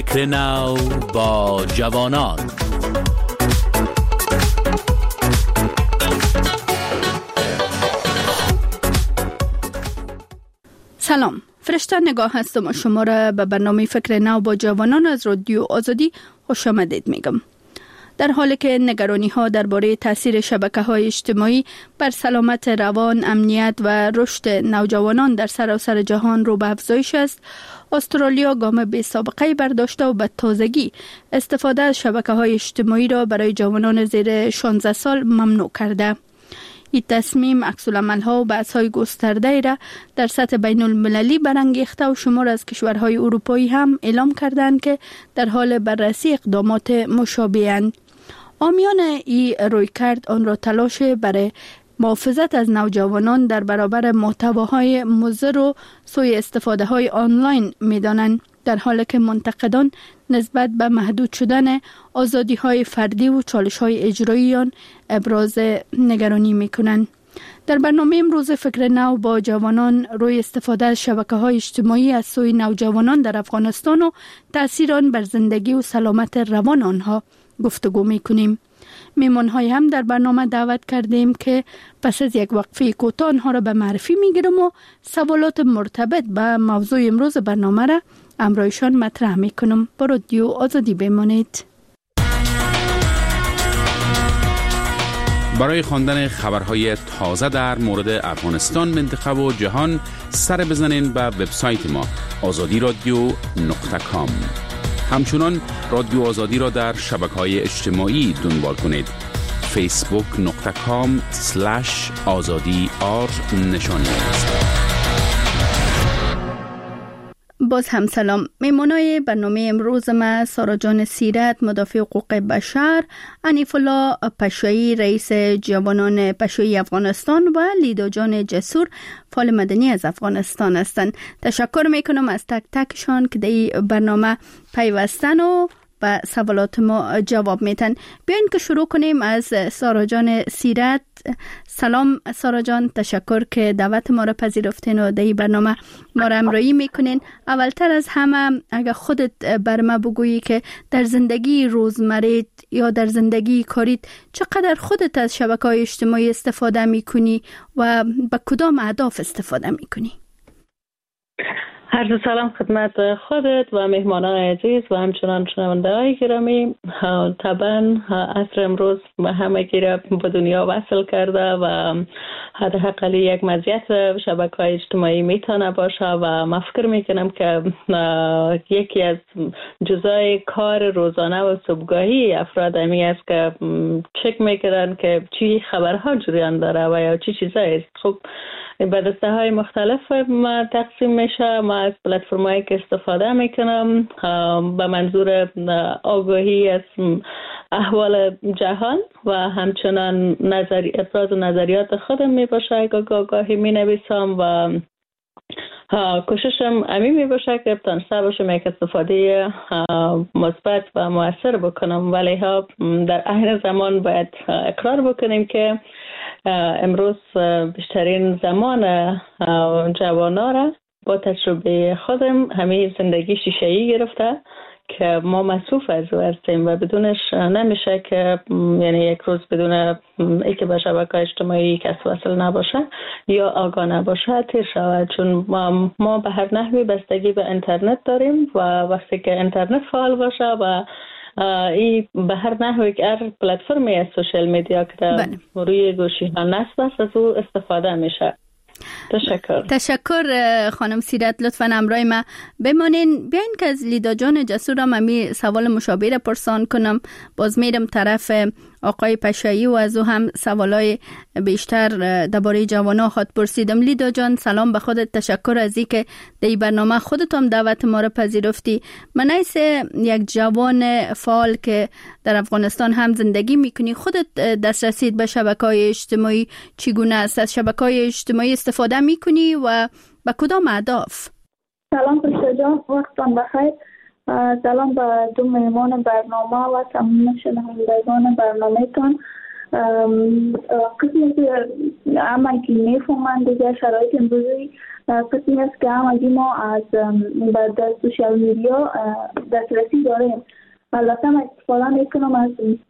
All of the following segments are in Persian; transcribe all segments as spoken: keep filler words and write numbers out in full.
فکر نو با جوانان. سلام، فرشته نگاه هستم و شما را به برنامه فکر نو با جوانان از رادیو آزادی خوش آمدید میگم. در حالی که نگرانی ها درباره تاثیر شبکه های اجتماعی بر سلامت روان، امنیت و رشد نوجوانان در سراسر جهان رو به افزایش است، استرالیا گام بی سابقه برداشته و به تازگی استفاده از شبکه های اجتماعی را برای جوانان زیر شانزده سال ممنوع کرده. این تصمیم عکس‌العمل ها و بحث‌های گسترده را در سطح بین المللی برانگیخته و شمار از کشورهای اروپایی هم اعلام کردند که در حال بررسی اقدامات مشابه‌اند. عامیان این رویکرد آن را تلاش برای محافظت از نوجوانان در برابر محتواهای مضر و سوء استفاده های آنلاین می‌دانند، در حالی که منتقدان نسبت به محدود شدن آزادی های فردی و چالش های اجرایی آن ابراز نگرانی میکنند. در برنامه امروز فکر نو با جوانان روی استفاده از شبکه های اجتماعی از سوی نوجوانان در افغانستان و تأثیر آن بر زندگی و سلامت روان آنها گفتگو میکنیم. میمون های هم در برنامه دعوت کردیم که پس از یک وقفه کوتاه آنها را به معرفی میگیرم و سوالات مرتبط به موضوع امروز برنامه را امرایشان مطرح میکنم. با رادیو آزادی بمانید. برای خواندن خبرهای تازه در مورد افغانستان، منطقه و جهان سر بزنین به وبسایت ما آزادی رادیو نقطه کام. همچنان رادیو آزادی را در شبکه‌های اجتماعی دنبال کنید. فیسبوک نقطه کام سلش آزادی آر نشانی است. باز هم سلام. میمونای برنامه امروز ما سارا جان سیرت، مدافع حقوق بشر، انیف الله پشایی، رئیس جوانان پشایی افغانستان و لیدا جان جسور، فعال مدنی از افغانستان هستند. تشکر میکنم از تک تکشان که در برنامه پیوستن و و سوالات ما جواب میتن. بیاین که شروع کنیم از سارا جان سیرت. سلام سارا جان، تشکر که دعوت ما را پذیرفتین و در برنامه ما را همراهی میکنین. اولتر از همه اگر خودت بر ما بگویی که در زندگی روزمره یا در زندگی کاریت چقدر خودت از شبکه‌های اجتماعی استفاده میکنی و به کدام اهداف استفاده میکنی؟ عرض سلام خدمت خودت و مهمانان عزیز و همچنان شنونده‌های گرامی. طبعا عصر امروز همگی را به دنیا وصل کرده و حداقل یک مزیت شبکه‌های اجتماعی میتونه باشه و من فکر میکنم که یکی از جزای کار روزانه و صبحگاهی افراد همی است که چک میکنن که چی خبرها جریان داره و یا چی چیزایی است. خب به دسته های مختلف ما تقسیم میشه. ما از پلتفرم هایی که استفاده میکنم به منظور آگاهی از احوال جهان و همچنان نظری ابراز نظریات خودم می باشه. اگه آگاهی می نویسم و کوششم امی می باشه که تانسته باشم یک استفاده مثبت و مؤثر بکنم، ولی ها در عین زمان باید اقرار بکنیم که امروز بیشترین زمان جوانا را با تجربه خودم همه زندگی شیشه‌ای گرفته که ما مصروف از او هستیم و بدونش نمیشه که یعنی یک روز بدون ای که به شبکه اجتماعی کس وصل نباشه یا آگاه نباشه تیر شود، چون ما, ما به هر نحوی بستگی به اینترنت داریم و وقتی که اینترنت فعال باشه و این به هر نحوی که هر پلتفرمی از سوشال میدیا که روی گوشی ها نصب است از او استفاده میشه. تشکر. تشکر خانم سیرت، لطفاً همراه ما بمانین. بیاین که از لیدا جان جسور هم امی سوال مشابه را پرسان کنم. باز میرم طرف آقای پشایی و از او هم سوالای بیشتر درباره جوانا خود پرسیدم. لیدا جان سلام به خودت، تشکر از اینکه در این برنامه خودت هم دعوت ما را پذیرفتی. من ایسه یک جوان فعال که در افغانستان هم زندگی میکنی، خودت دسترسی به شبکه‌های اجتماعی چگونه است؟ از شبکه‌های اجتماعی استفاده میکنی و به کدام اهداف؟ سلام فرشته جان، وقتتان بخیر. سلام به دو مهمان برنامه و تمام شنوندگان برنامه تان. قسمی که اما که میفهمن دیگه شرایط امروزی قسمی است که همگی ما از بعد سوشال میدیا دسترسی داریم. البته من استفاده میکنم از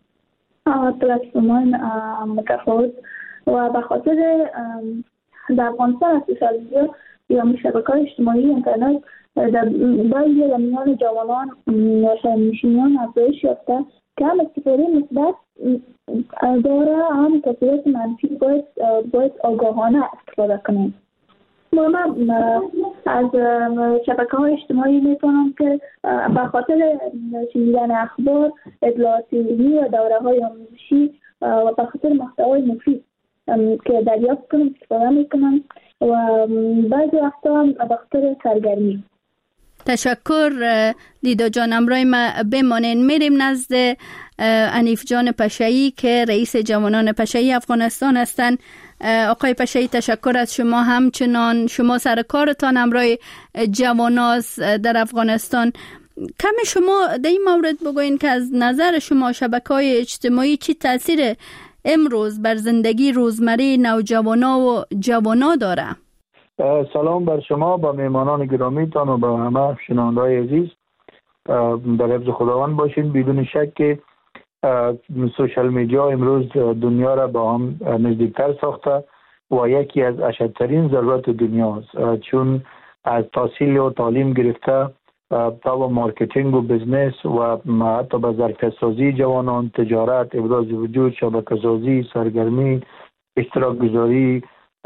پلتفرم‌های متفاوت و به خاطر در افغانستان از سوشال میدیا یا شبکه‌های اجتماعی اینترنت در بعضی از میان جوانان یا شهرنشینان افزایش یافته که هم استفاده مثبت داره، هم تاثیرات منفی باید باید آگاهانه استفاده کنیم. من از شبکه‌های اجتماعی میتونم که به خاطر شنیدن اخبار، اطلاعات علمی و دوره‌های آموزشی و به خاطر محتوای مفید که دریافت کنم استفاده میکنم و بعضی وقتا هم به خاطر سرگرمی. تشکر لیدا جان. امروی ما بمانین میریم نزد انیف جان پشایی که رئیس جوانان پشایی افغانستان هستند. آقای پشایی تشکر از شما، همچنان شما سر کارتان امروی جواناست در افغانستان. کمی شما در این مورد بگوین که از نظر شما شبکه‌های اجتماعی چی تاثیر امروز بر زندگی روزمره نوجوانا و جوانا داره؟ سلام بر شما، با میهمانان گرامیتان و با همه شنونده‌های عزیز. در حفظ خداوند باشین. بدون شک که سوشال میدیا امروز دنیا را با هم نزدیکتر ساخته و یکی از اشدترین ضرورت دنیا است، چون از تحصیل و تعلیم گرفته تا به مارکتینگ و بزنس و حتی به ظرفیت سازی جوانان، تجارت، ابراز وجود، شبکه سازی، سرگرمی، اشتراک گذاری،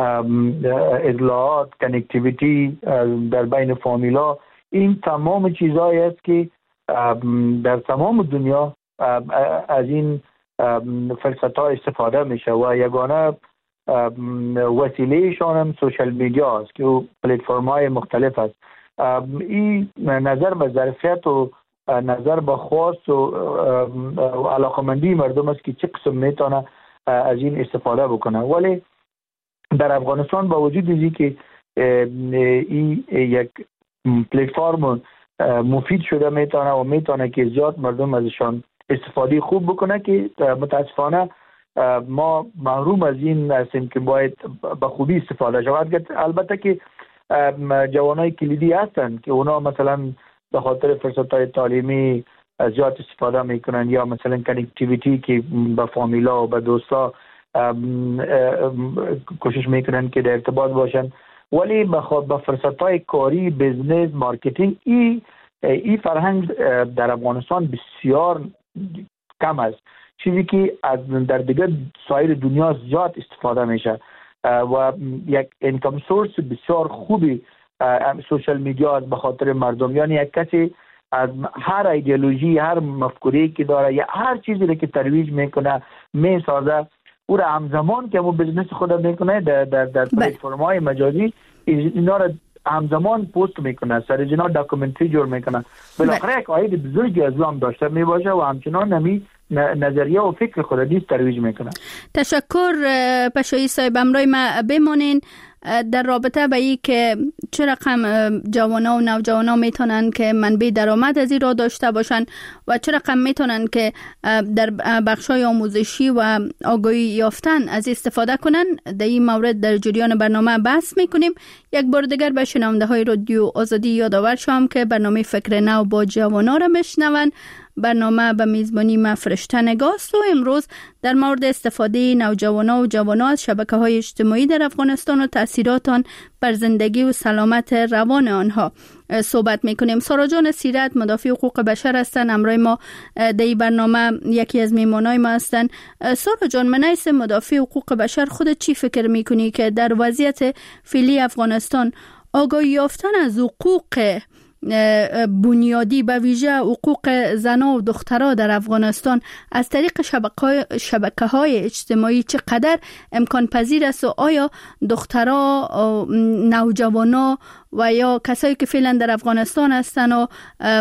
اطلاعات، کانکتیویتی در بین فامیلا، این تمام چیزهایی است که در تمام دنیا از این فرصت‌ها استفاده میشه و یگانه وسیله‌شان هم سوشال میدیا است که پلتفرم‌های مختلف است. این نظر به ظرفیت و نظر به خواست و علاقمندی مردم است که چه قسم میتونه از این استفاده بکنه. ولی در افغانستان با وجود اینکه که این یک پلتفرم مفید شده میتونه و میتونه که زیاد مردم ازشان استفاده خوب بکنه، که متاسفانه ما محروم از این هستیم که باید به خوبی استفاده شود. البته که جوانای کلیدی هستن که اونا مثلا به خاطر فرصت‌های تعلیمی زیاد استفاده میکنن یا مثلا کانکتیویتی که با فامیلا و با دوستا کوشش میکنن که در ارتباط باشن، ولی با فرصت‌های کاری، بزنس، مارکتینگ ای ای فرهنگ در افغانستان بسیار کم است، چیزی که از در دیگر سایر دنیا زیاد استفاده میشه و یک اینکم سورس بسیار خوبی سوشال میدیا است به خاطر مردم. یعنی یک کسی از هر ایدئولوژی، هر مفکوری که داره یا هر چیزی که ترویج میکنه میسازه، او را همزمان که اون بزنس خود میکنه در در در پلتفرم‌های مجازی اینا را همزمان پست میکنه، سر جنا داکومنتری جور میکنه. بالاخره یک عاید بزرگی از هم داشته میباشه و همچنان نمی نظریه و فکر خود دیز ترویج میکنه. تشکر پشایی صاحب. امروی ما بمانین در رابطه با این که چه رقم جوانا و نوجوانا میتونن که منبع درآمد از این را داشته باشن و چه رقم میتونن که در بخشای آموزشی و آگاهی یافتن از استفاده کنن، در این مورد در جریان برنامه بحث میکنیم. یک بار دیگر به شنونده های رادیو آزادی یادآور شوم که برنامه فکر نو با جوانا را بشنون. برنامه به میزبانی من فرشته نگاست و امروز در مورد استفاده نوجوانا و جوانا از شبکه‌های اجتماعی در افغانستان و تاثیرات آن بر زندگی و سلامت روان آنها صحبت میکنیم. سارا جان سیرت مدافع حقوق بشر هستن، امروی ما در این برنامه یکی از میهمانای ما هستن. سارا جان، من از مدافع حقوق بشر خودت چی فکر میکنی که در وضعیت فعلی افغانستان آگاهی یافتن از حقوق بنیادی به ویژه حقوق زنان و دخترها در افغانستان از طریق شبکه شبکه های اجتماعی چقدر امکان پذیر است و آیا دخترها، نوجوانا و یا کسایی که فعلا در افغانستان هستن و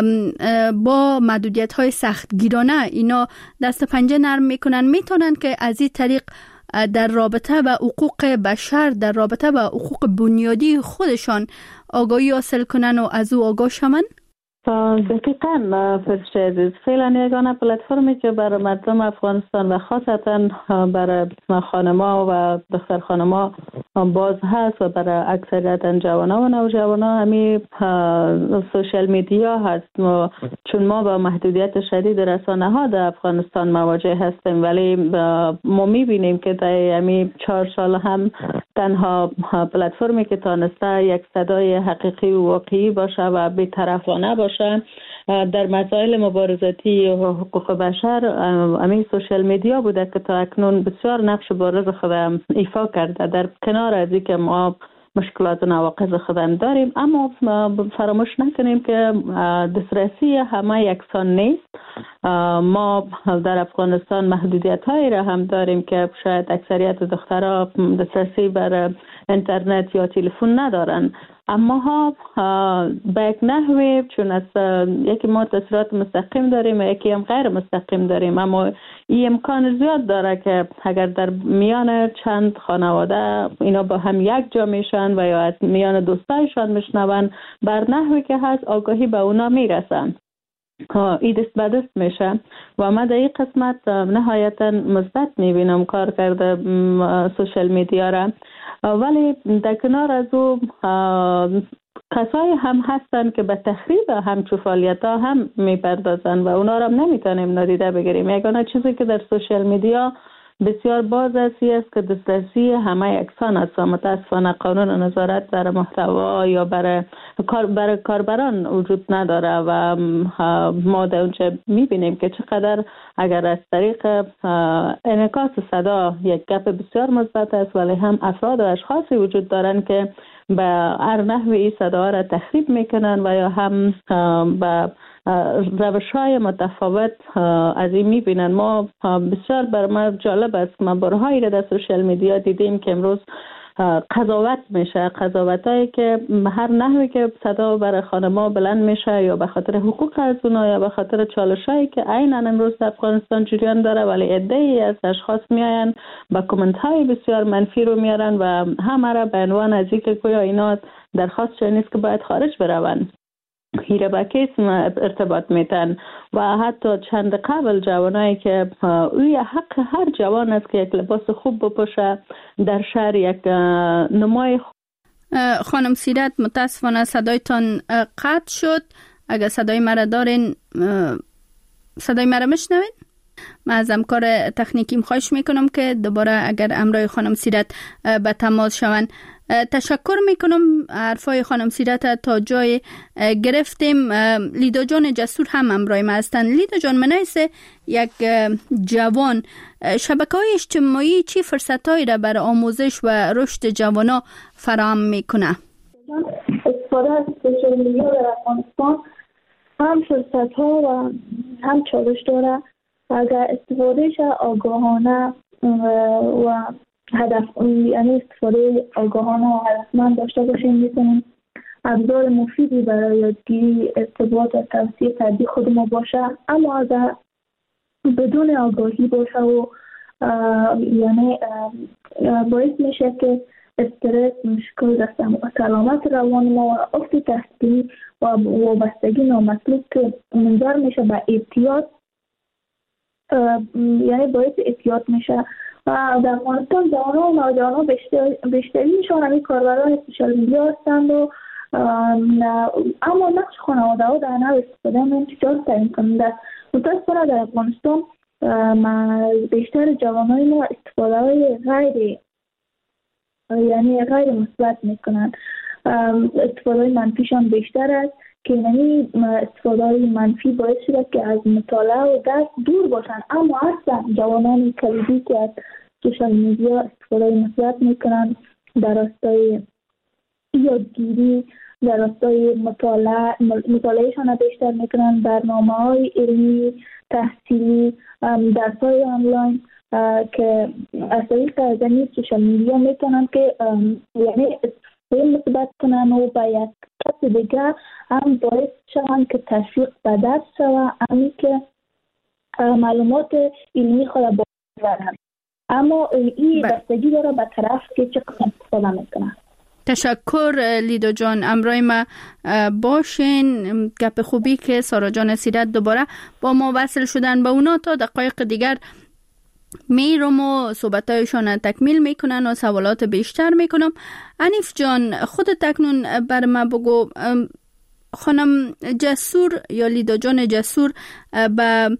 با محدودیت های سختگیرانه اینا دست پنجه نرم میکنن، میتونن که از این طریق در رابطه با حقوق بشر، در رابطه با حقوق بنیادی خودشان آگاهی حاصل کنن و از او آگاه شون؟ دقیقاً فرشته عزیز، فعلا یگانه پلتفرمی که برای مردم افغانستان و خاصتا برای خانما و دختر خانما باز هست و برای اکثریت جوانان و نوجوانان همین سوشل میدیا هست. چون ما با محدودیت شدید رسانه ها در افغانستان مواجه هستیم، ولی ما میبینیم که در همین چهار سال هم تنها پلتفرمی که تانسته یک صدای حقیقی و واقعی باشه و بی‌طرفانه باشه در مسائل مبارزاتی و حقوق بشر، همین سوشل میدیا بوده که تا اکنون بسیار نقش بارز خود ایفا کرده. در کنار از اینکه ما مشکلات و نواقص خودم داریم، اما فراموش نکنیم که دسترسی همه یکسان نیست. ما در افغانستان محدودیت هایی را هم داریم که شاید اکثریت دخترها دسترسی بر اینترنت یا تلفن ندارن، اما ها به یک نحوی، چون از یکی ما تصویرات مستقیم داریم و یکی هم غیر مستقیم داریم، اما این امکان زیاد داره که اگر در میان چند خانواده اینا با هم یک جا میشن و یا از میان دوستایشان میشنون، بر نحوی که هست آگاهی به اونا میرسن، ای دست به دست میشه. و من در این قسمت نهایتا مثبت میبینم کار کرده سوشل میدیا را. ولی در کنار از او کسایی هم هستن که به تخریب همچو فعالیت ها هم میپردازن و اونا را هم نمیتونیم نادیده بگیریم. یگانه چیزی که در سوشل میدیا بسیار باز است که دسترسی همه یکسان است و متاسفانه قانون و نظارت در محتوا یا برای کار برای کاربران وجود نداره و ما در اونجا میبینیم که چقدر اگر از طریق انعکاس صدا یک گپ بسیار مثبت است، ولی هم افراد و اشخاصی وجود دارن که به هر نحوی این صدا را تخریب میکنن و یا هم به روش‌های متفاوت از این میبینن. ما بسیار بر ما جالب است، ما بارهایی را در سوشل میدیا دیدیم که امروز قضاوت میشه، قضاوتایی که هر نحوی که صدا برای خانما بلند میشه یا به خاطر حقوق از اونا یا به خاطر چالشایی که عیناً امروز در افغانستان جریان داره، ولی عده‌ای از اشخاص میاین با کامنت های بسیار منفی رو میارن و همه را به عنوان از اینکه گویا اینا درخواست چه نیست که باید خارج برون هیره با کیس ارتباط میتن. و حتی چند قبل جوانایی که اوی حق هر جوان است که یک لباس خوب بپوشه در شهر یک نمای خوب. خانم سیرت، متاسفانه صدایتان قطع شد. اگر صدای مرا دارین، صدای مرا میشنوین؟ من از همکار تکنیکیم خواهش میکنم که دوباره اگر امرای خانم سیرت به تماس شوند. تشکر میکنم، حرفای خانم سیرت تا جای گرفتیم. لیدا جان جسور هم امرای ما هستند. لیدا جان، منایسه یک جوان، شبکه‌های اجتماعی چی فرصتایی را برای آموزش و رشد جوانا فراهم میکنه؟ استفاده از سوشال میدیا در افغانستان هم فرصت‌ها و هم چالش داره. اگر استفادهش آگاهانه و هدف، یعنی استفاده آگاهانه و هدفمند داشته باشیم، میتونیم ابزار مفیدی برای یادگیری، ارتباط و توسعه فردی خود ما باشه. اما اگر بدون آگاهی باشه و یعنی باعث میشه که استرس، مشکل در سلامت روان ما و افت تحصیلی و وابستگی نامطلوب که منجر میشه به اعتیاد، یعنی باعث اعتیاد میشه. و در افغانستان جوانان و نوجوانان بیشتر بیشتریشون همین کاربران سوشال میدیا هستند و اما نقش خانواده ها در نوع استفاده من انتشار تعیین کننده. متاسفانه در افغانستان بیشتر جوانای ما استفاده های غیر یعنی غیر مثبت میکنند. استفاده منفیشان بیشتر است که یعنی استفاده منفی باعث شده که از مطالعه و درس دور باشند. اما اصلا جوانان کلیدی که از سوشال میدیا استفاده مثبت میکنند در راستای یادگیری، در راستای مطالعه مطالعهشان بیشتر میکنند، برنامه‌های علمی، تحصیلی، درس‌های آنلاین که از طریق زمین سوشال میدیا میتونن که یعنی استفاده مثبت کنن و با یک کس دیگر هم باعث شوند که تشویق به درس شود، همین که معلومات علمی خود بازارن. اما این بستگی داره به طرف که چقدر استفاده میکنن. تشکر لیدا جان، امرای ما باشین. گپ خوبی که سارا جان سیرت دوباره با ما وصل شدن به اونا، تا دقایق دیگر میرم و صحبتایشان تکمیل میکنن و سوالات بیشتر میکنم. انیف جان، خود تکنون بر ما بگو، خانم جسور یا لیدا جان جسور به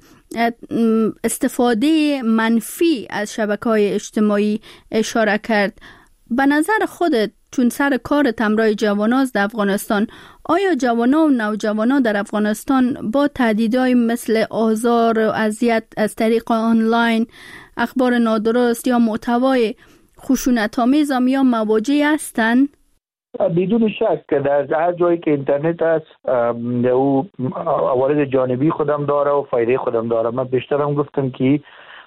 استفاده منفی از شبکه‌های اجتماعی اشاره کرد. به نظر خودت، چون سر کار تمرای جواناست در افغانستان، آیا جوانا و نوجوانا در افغانستان با تهدیدهای مثل آزار و اذیت از طریق آنلاین، اخبار نادرست یا محتوای خشونت‌آمیز یا مواجه هستند؟ بدون شک که در هر جایی که اینترنت است او عوارض جانبی خودم داره و فایده خودم داره. من بیشترم گفتم که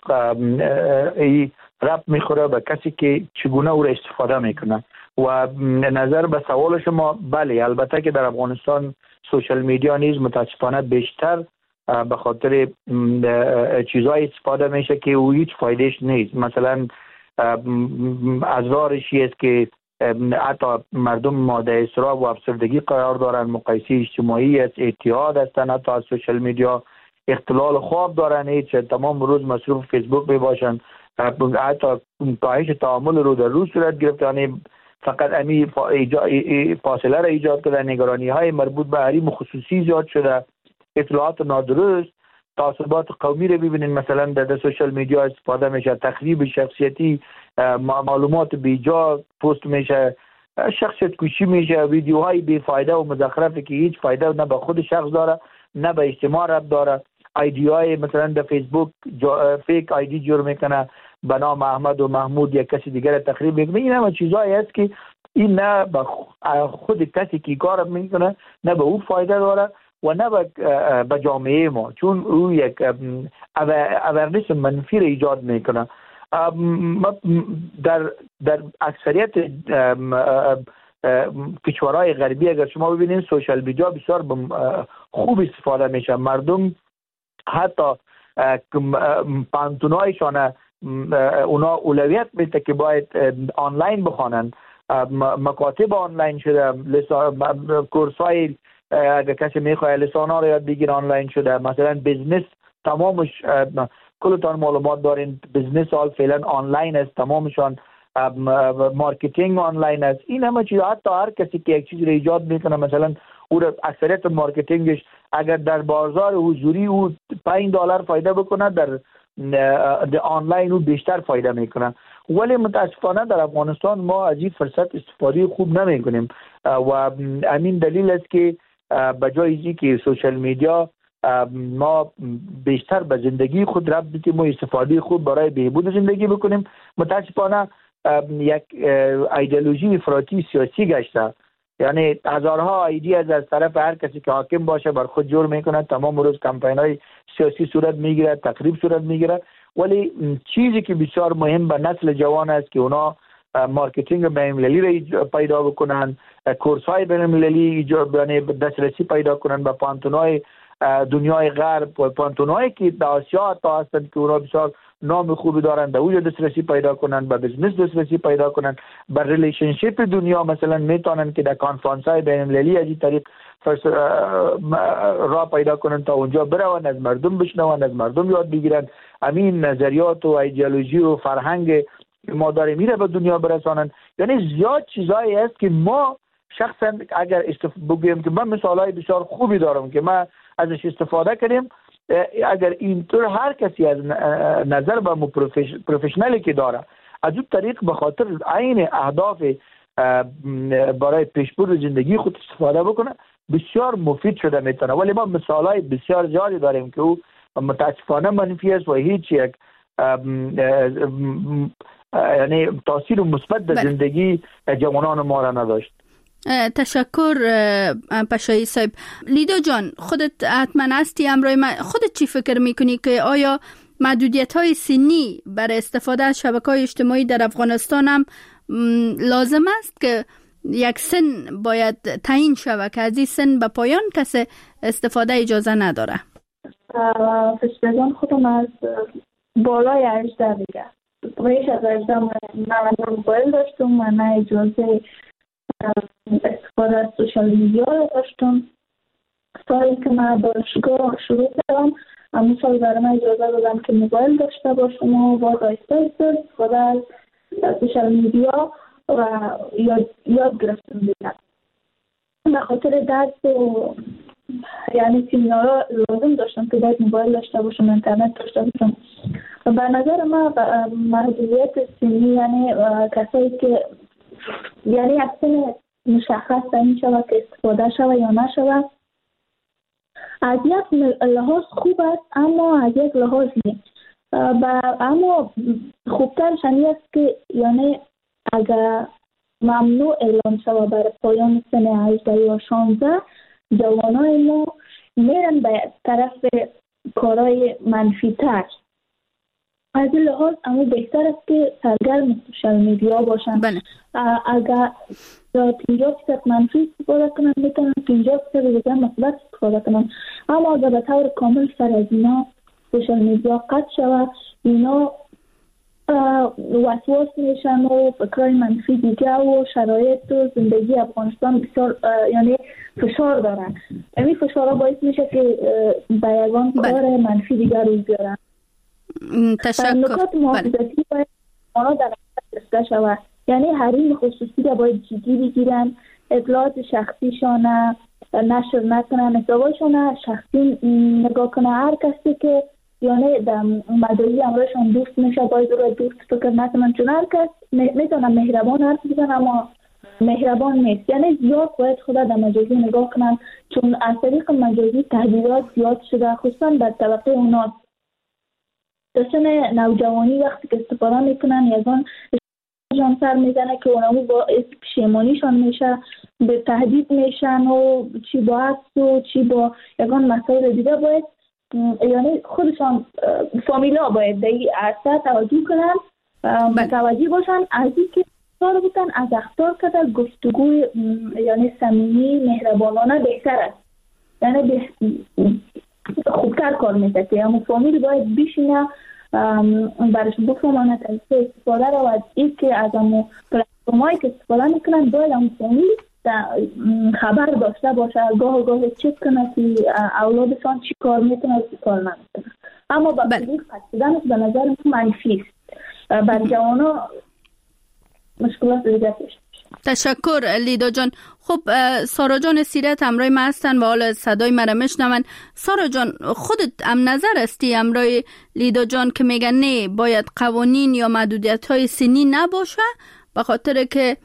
ای ربط میخوره به کسی که چگونه او را استفاده میکنه. و نظر به سوال شما، بله، البته که در افغانستان سوشال میدیا نیز متاسفانه بیشتر به خاطر چیزای استفاده میشه که او هیچ فایدهش نیست. مثلا ازرارشی است که حتی مردم ماده اضطراب و افسردگی قرار دارن، مقایسه اجتماعی است، اعتیاد هستن، حتی از سوشال میدیا اختلال خواب دارن، هیچ تمام روز مصروف فیسبوک می باشن، حتی کاهش تعامل رو در روز صورت گرفت. یعنی فقط امی فاصله را ایجاد کرده، نگرانی های مربوط به حریم خصوصی زیاد شده، اطلاعات نادرست، تعصبات قومی رو ببینید مثلا در سوشال میدیا استفاده میشه، تخریب شخصیتی، معلومات بیجا پست میشه، شخصیت کشی میشه، ویدیوهای بیفایده و مزخرفی که هیچ فایده نه به خود شخص داره نه به اجتماع ربط داره. ایدی های مثلا در فیسبوک فیک ایدی جور میکنه به نام احمد و محمود یا کسی دیگر تخریب میکنه. این همه چیزایی است که این نه به خود کسی که کار میکنه نه به او فایده داره و نه به جامعه ما، چون او یک اورنس منفی را ایجاد میکنه. در در اکثریت کشورهای غربی اگر شما ببینید سوشال میدیا بسیار خوب استفاده میشه. مردم حتی پانتونایشان اونا اولویت میده که باید آنلاین بخوانن، مکاتب آنلاین شده، کورسای اگر کسی میخواد لسان ها رو یاد بگیره آنلاین شده. مثلا بزنس تمامش کلتان معلومات دارین، بزنس حال فعلا آنلاین است تمامشان، مارکتینگ آنلاین است. این همه چیز حتی هر کسی که یک چیز رو ایجاد میکنه، مثلا او اکثریت مارکتینگش اگر در بازار حضوری او پنج دلار فایده بکنه، در در آنلاین او بیشتر فایده میکنه. ولی متاسفانه در افغانستان ما از این فرصت استفاده خوب نمیکنیم و همین دلیل است که به جای اینکه که سوشال میدیا ما بیشتر به زندگی خود ربط بدیم و استفاده خوب برای بهبود زندگی بکنیم، متاسفانه یک ایدئولوژی افراطی سیاسی گشته. یعنی هزارها ایده از طرف هر کسی که حاکم باشه بر خود جور میکنه، تمام روز کمپین های سیاسی صورت میگیره، تقریب صورت میگیره. ولی چیزی که بسیار مهم به نسل جوان است که اونا مارکتینگ بین‌المللی را پیدا بکنن، کورس های بین‌المللی یعنی دسترسی پیدا کنن به پانتون‌های دنیای غرب و پانتون‌هایی که در آسیا تا هستند که اونا بسیار نام خوبی دارن، در اونجا دسترسی پیدا کنن، به بزنس دسترسی پیدا کنن، به ریلیشنشیپ دنیا مثلا میتونن که در کانفرانس های بین‌المللی از این طریق راه پیدا کنن تا اونجا برون، از مردم بشنون، از مردم یاد بگیرن، همین نظریات و ایدئولوژی و فرهنگ ما داریم میره به دنیا برسانن. یعنی زیاد چیزایی است که ما شخصا اگر بگویم که من مثالای بسیار خوبی دارم که ما ازش استفاده کنیم، اگر اینطور هر کسی از نظر به مو پروفشنالی که داره از اون طریق به خاطر عین اهداف برای پیشبرد زندگی خود استفاده بکنه، بسیار مفید شده میتونه. ولی ما مثالای بسیار زیادی داریم که او متاسفانه منفی است و هیچ یک یعنی تاثیر مثبت در زندگی جوانان ما را نداشت. تشکر پشایی صاحب. لیدا جان، خودت حتما هستی امرای من، خودت چی فکر میکنی که آیا محدودیت های سنی برای استفاده از شبکه‌های اجتماعی در افغانستان هم لازم است که یک سن باید تعیین شود که از این سن به پایان کسی استفاده اجازه نداره؟ فشبزان خودم از بالای هجده دیگه، بیش از هجده من نه موبایل داشتم و نه اجازه استفاده از سوشال میدیا رو داشتم. سالی که من دانشگاه شروع کردم همون سال برای من اجازه دادم که موبایل داشته باشم و باز آیسته آیسته استفاده از سوشال میدیا و یاد, یاد گرفتم دیگر. به خاطر درس و یعنی سیمینارها لازم داشتم که باید موبایل داشته باشم، اینترنت داشته باشم. و به نظر من محدودیت سنی یعنی کسایی که یعنی از سن مشخص تعیین شود که استفاده شود یا نشود از یک لحاظ خوب است، اما از یک لحاظ نیست. اما خوبترش این است که یعنی اگر ممنوع اعلام شود برای پایان سن هجده یا شانزده، جوانای ما میرن به طرف کارهای منفی تر. از این لحاظ اما بهتر است که سرگرم سوشال میدیا باشن. بله. اگر پنجاه فیصد منفی استفاده کنن میتونن پنجاه فیصد دیگه مثبت استفاده کنن. اما اگر به طور کامل سر از اینا سوشال میدیا قطع شود، اینا وسواس میشن و فکرهای منفی دیگه و شرایط و زندگی افغانستان بسیار یعنی فشار دارن. این فشارها باعث میشه که به یگان کار منفی دیگه روی بیارن. تشکر. نکات محافظتی باید آنها در نظر گرفته شود. یعنی حریم خصوصی را باید جدی بگیرن، اطلاعات شخصیشان نشر نکنن، حسابشان شخصی نگاه کنه. هر کسی که یعنی در مدعی امرشان دوست میشه باید رو دوست فکر نکنن، چون هر کس میتونه مهربان حرف بزنه اما مهربان نیست. یعنی زیاد باید خدا در مجازی نگاه کنن، چون از طریق مجازی تهدیدات زیاد شده، خصوصا در طبقه اونا. داشتن نوجوانی وقتی که استفاده میکنن یزان جان سر میزنه که اونمو با پشیمانیشان میشه، به تهدید میشن و چی با عکس و چی با یگان مسائل دیگه. باید یعنی خودشان فامیلا باید در این عرصه توجه کنن، متوجه باشن از این که اختار بودن از اختار کده گفتگوی یعنی صمیمی مهربانانه بهتر است. یعنی خوبتر کار میشه که همون فامیل باید بشینه برش بفهمانه تلسه استفاده رو از این که از همون پلتفرمایی که استفاده میکنن باید همون فامیل خبر داشته باشه، گاه و گاه چک کنه که اولادشان چی کار میکنه و چی کار نمیکنه. اما با کلیک قصدیدن به نظر منفی است. بر جوانا مشکلات دیگه پیش. تشکر لیدا جان. خب سارا جان سیرت همراه ما هستن و حالا صدای مرا میشنون. سارا جان خودت هم نظر استی همراه لیدا جان که میگن نه باید قوانین یا محدودیت های سنی نباشه به خاطر که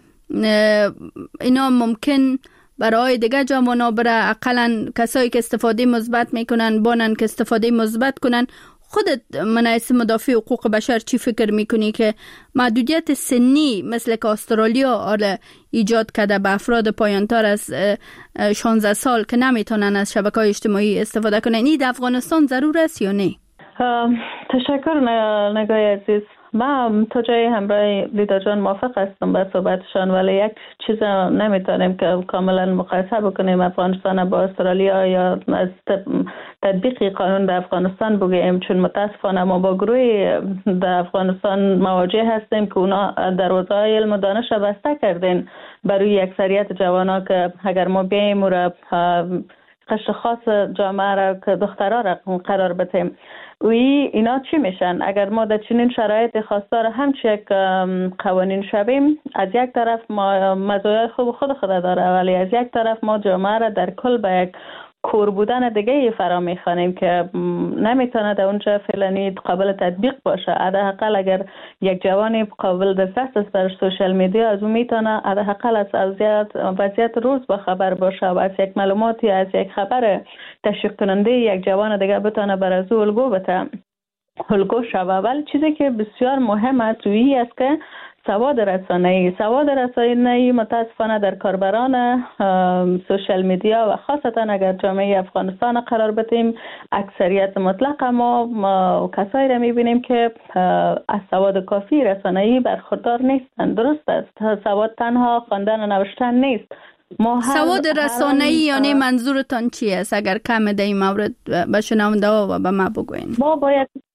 اینا ممکن برای دیگه جوانان برای اقلا کسایی که استفاده مثبت میکنن بانن که استفاده مثبت کنن. خودت منعیس مدافع حقوق بشر چی فکر میکنی که محدودیت سنی مثل که استرالیا آره ایجاد کرده به افراد پایانتر از شانزده سال که نمیتونن از شبکه‌های اجتماعی استفاده کنن، این در افغانستان ضرور است یا نه؟ تشکر نگاه عزیز. من تا جای همراه لیدا جان موافق هستم با صحبتشان، ولی یک چیز نمیتونیم که کاملا مقایسه بکنیم افغانستان با استرالیا یا از تطبیق قانون در افغانستان بگیم، چون متاسفانه ما با گروه در افغانستان مواجه هستیم که اونا دروازه‌های علم و دانش بسته کردین برای اکثریت جوانا که اگر ما بیاییم و را قشر خاص جامعه را که دخترها را قرار بدیم وی اینا چی میشن؟ اگر ما در چنین شرایط خاصدار همچه یک قوانین شویم، از یک طرف ما مزایای خوب خود خود داره ولی از یک طرف ما جامعه را در کل به یک کور بودن دیگه فرا میخوانیم که نمیتونه در اونجا فعلا قابل تطبیق باشه. حداقل اگر یک جوانی قابل دسترس است در سوشال میدیا، از اون میتونه حداقل از وضعیت وضعیت روز با خبر باشه و از یک معلوماتی از یک خبر تشویق کننده یک جوان دیگه بتونه بر از او الگو بده الگو شوه. ولی چیزی که بسیار مهم است تویی است که سواد رسانه‌ای سواد رسانه‌ای متاسفانه در کاربران سوشال میدیا و خاصتا اگر جامعه افغانستان قرار بدیم، اکثریت مطلق ما کسایی را می‌بینیم که از سواد کافی رسانه‌ای برخوردار نیستند. درست است، سواد تنها خواندن و نوشتن نیست. سواد رسانه‌ای یعنی منظورتان چی است؟ اگر کم در این مورد به شنونده و به ما بگوین. ما باید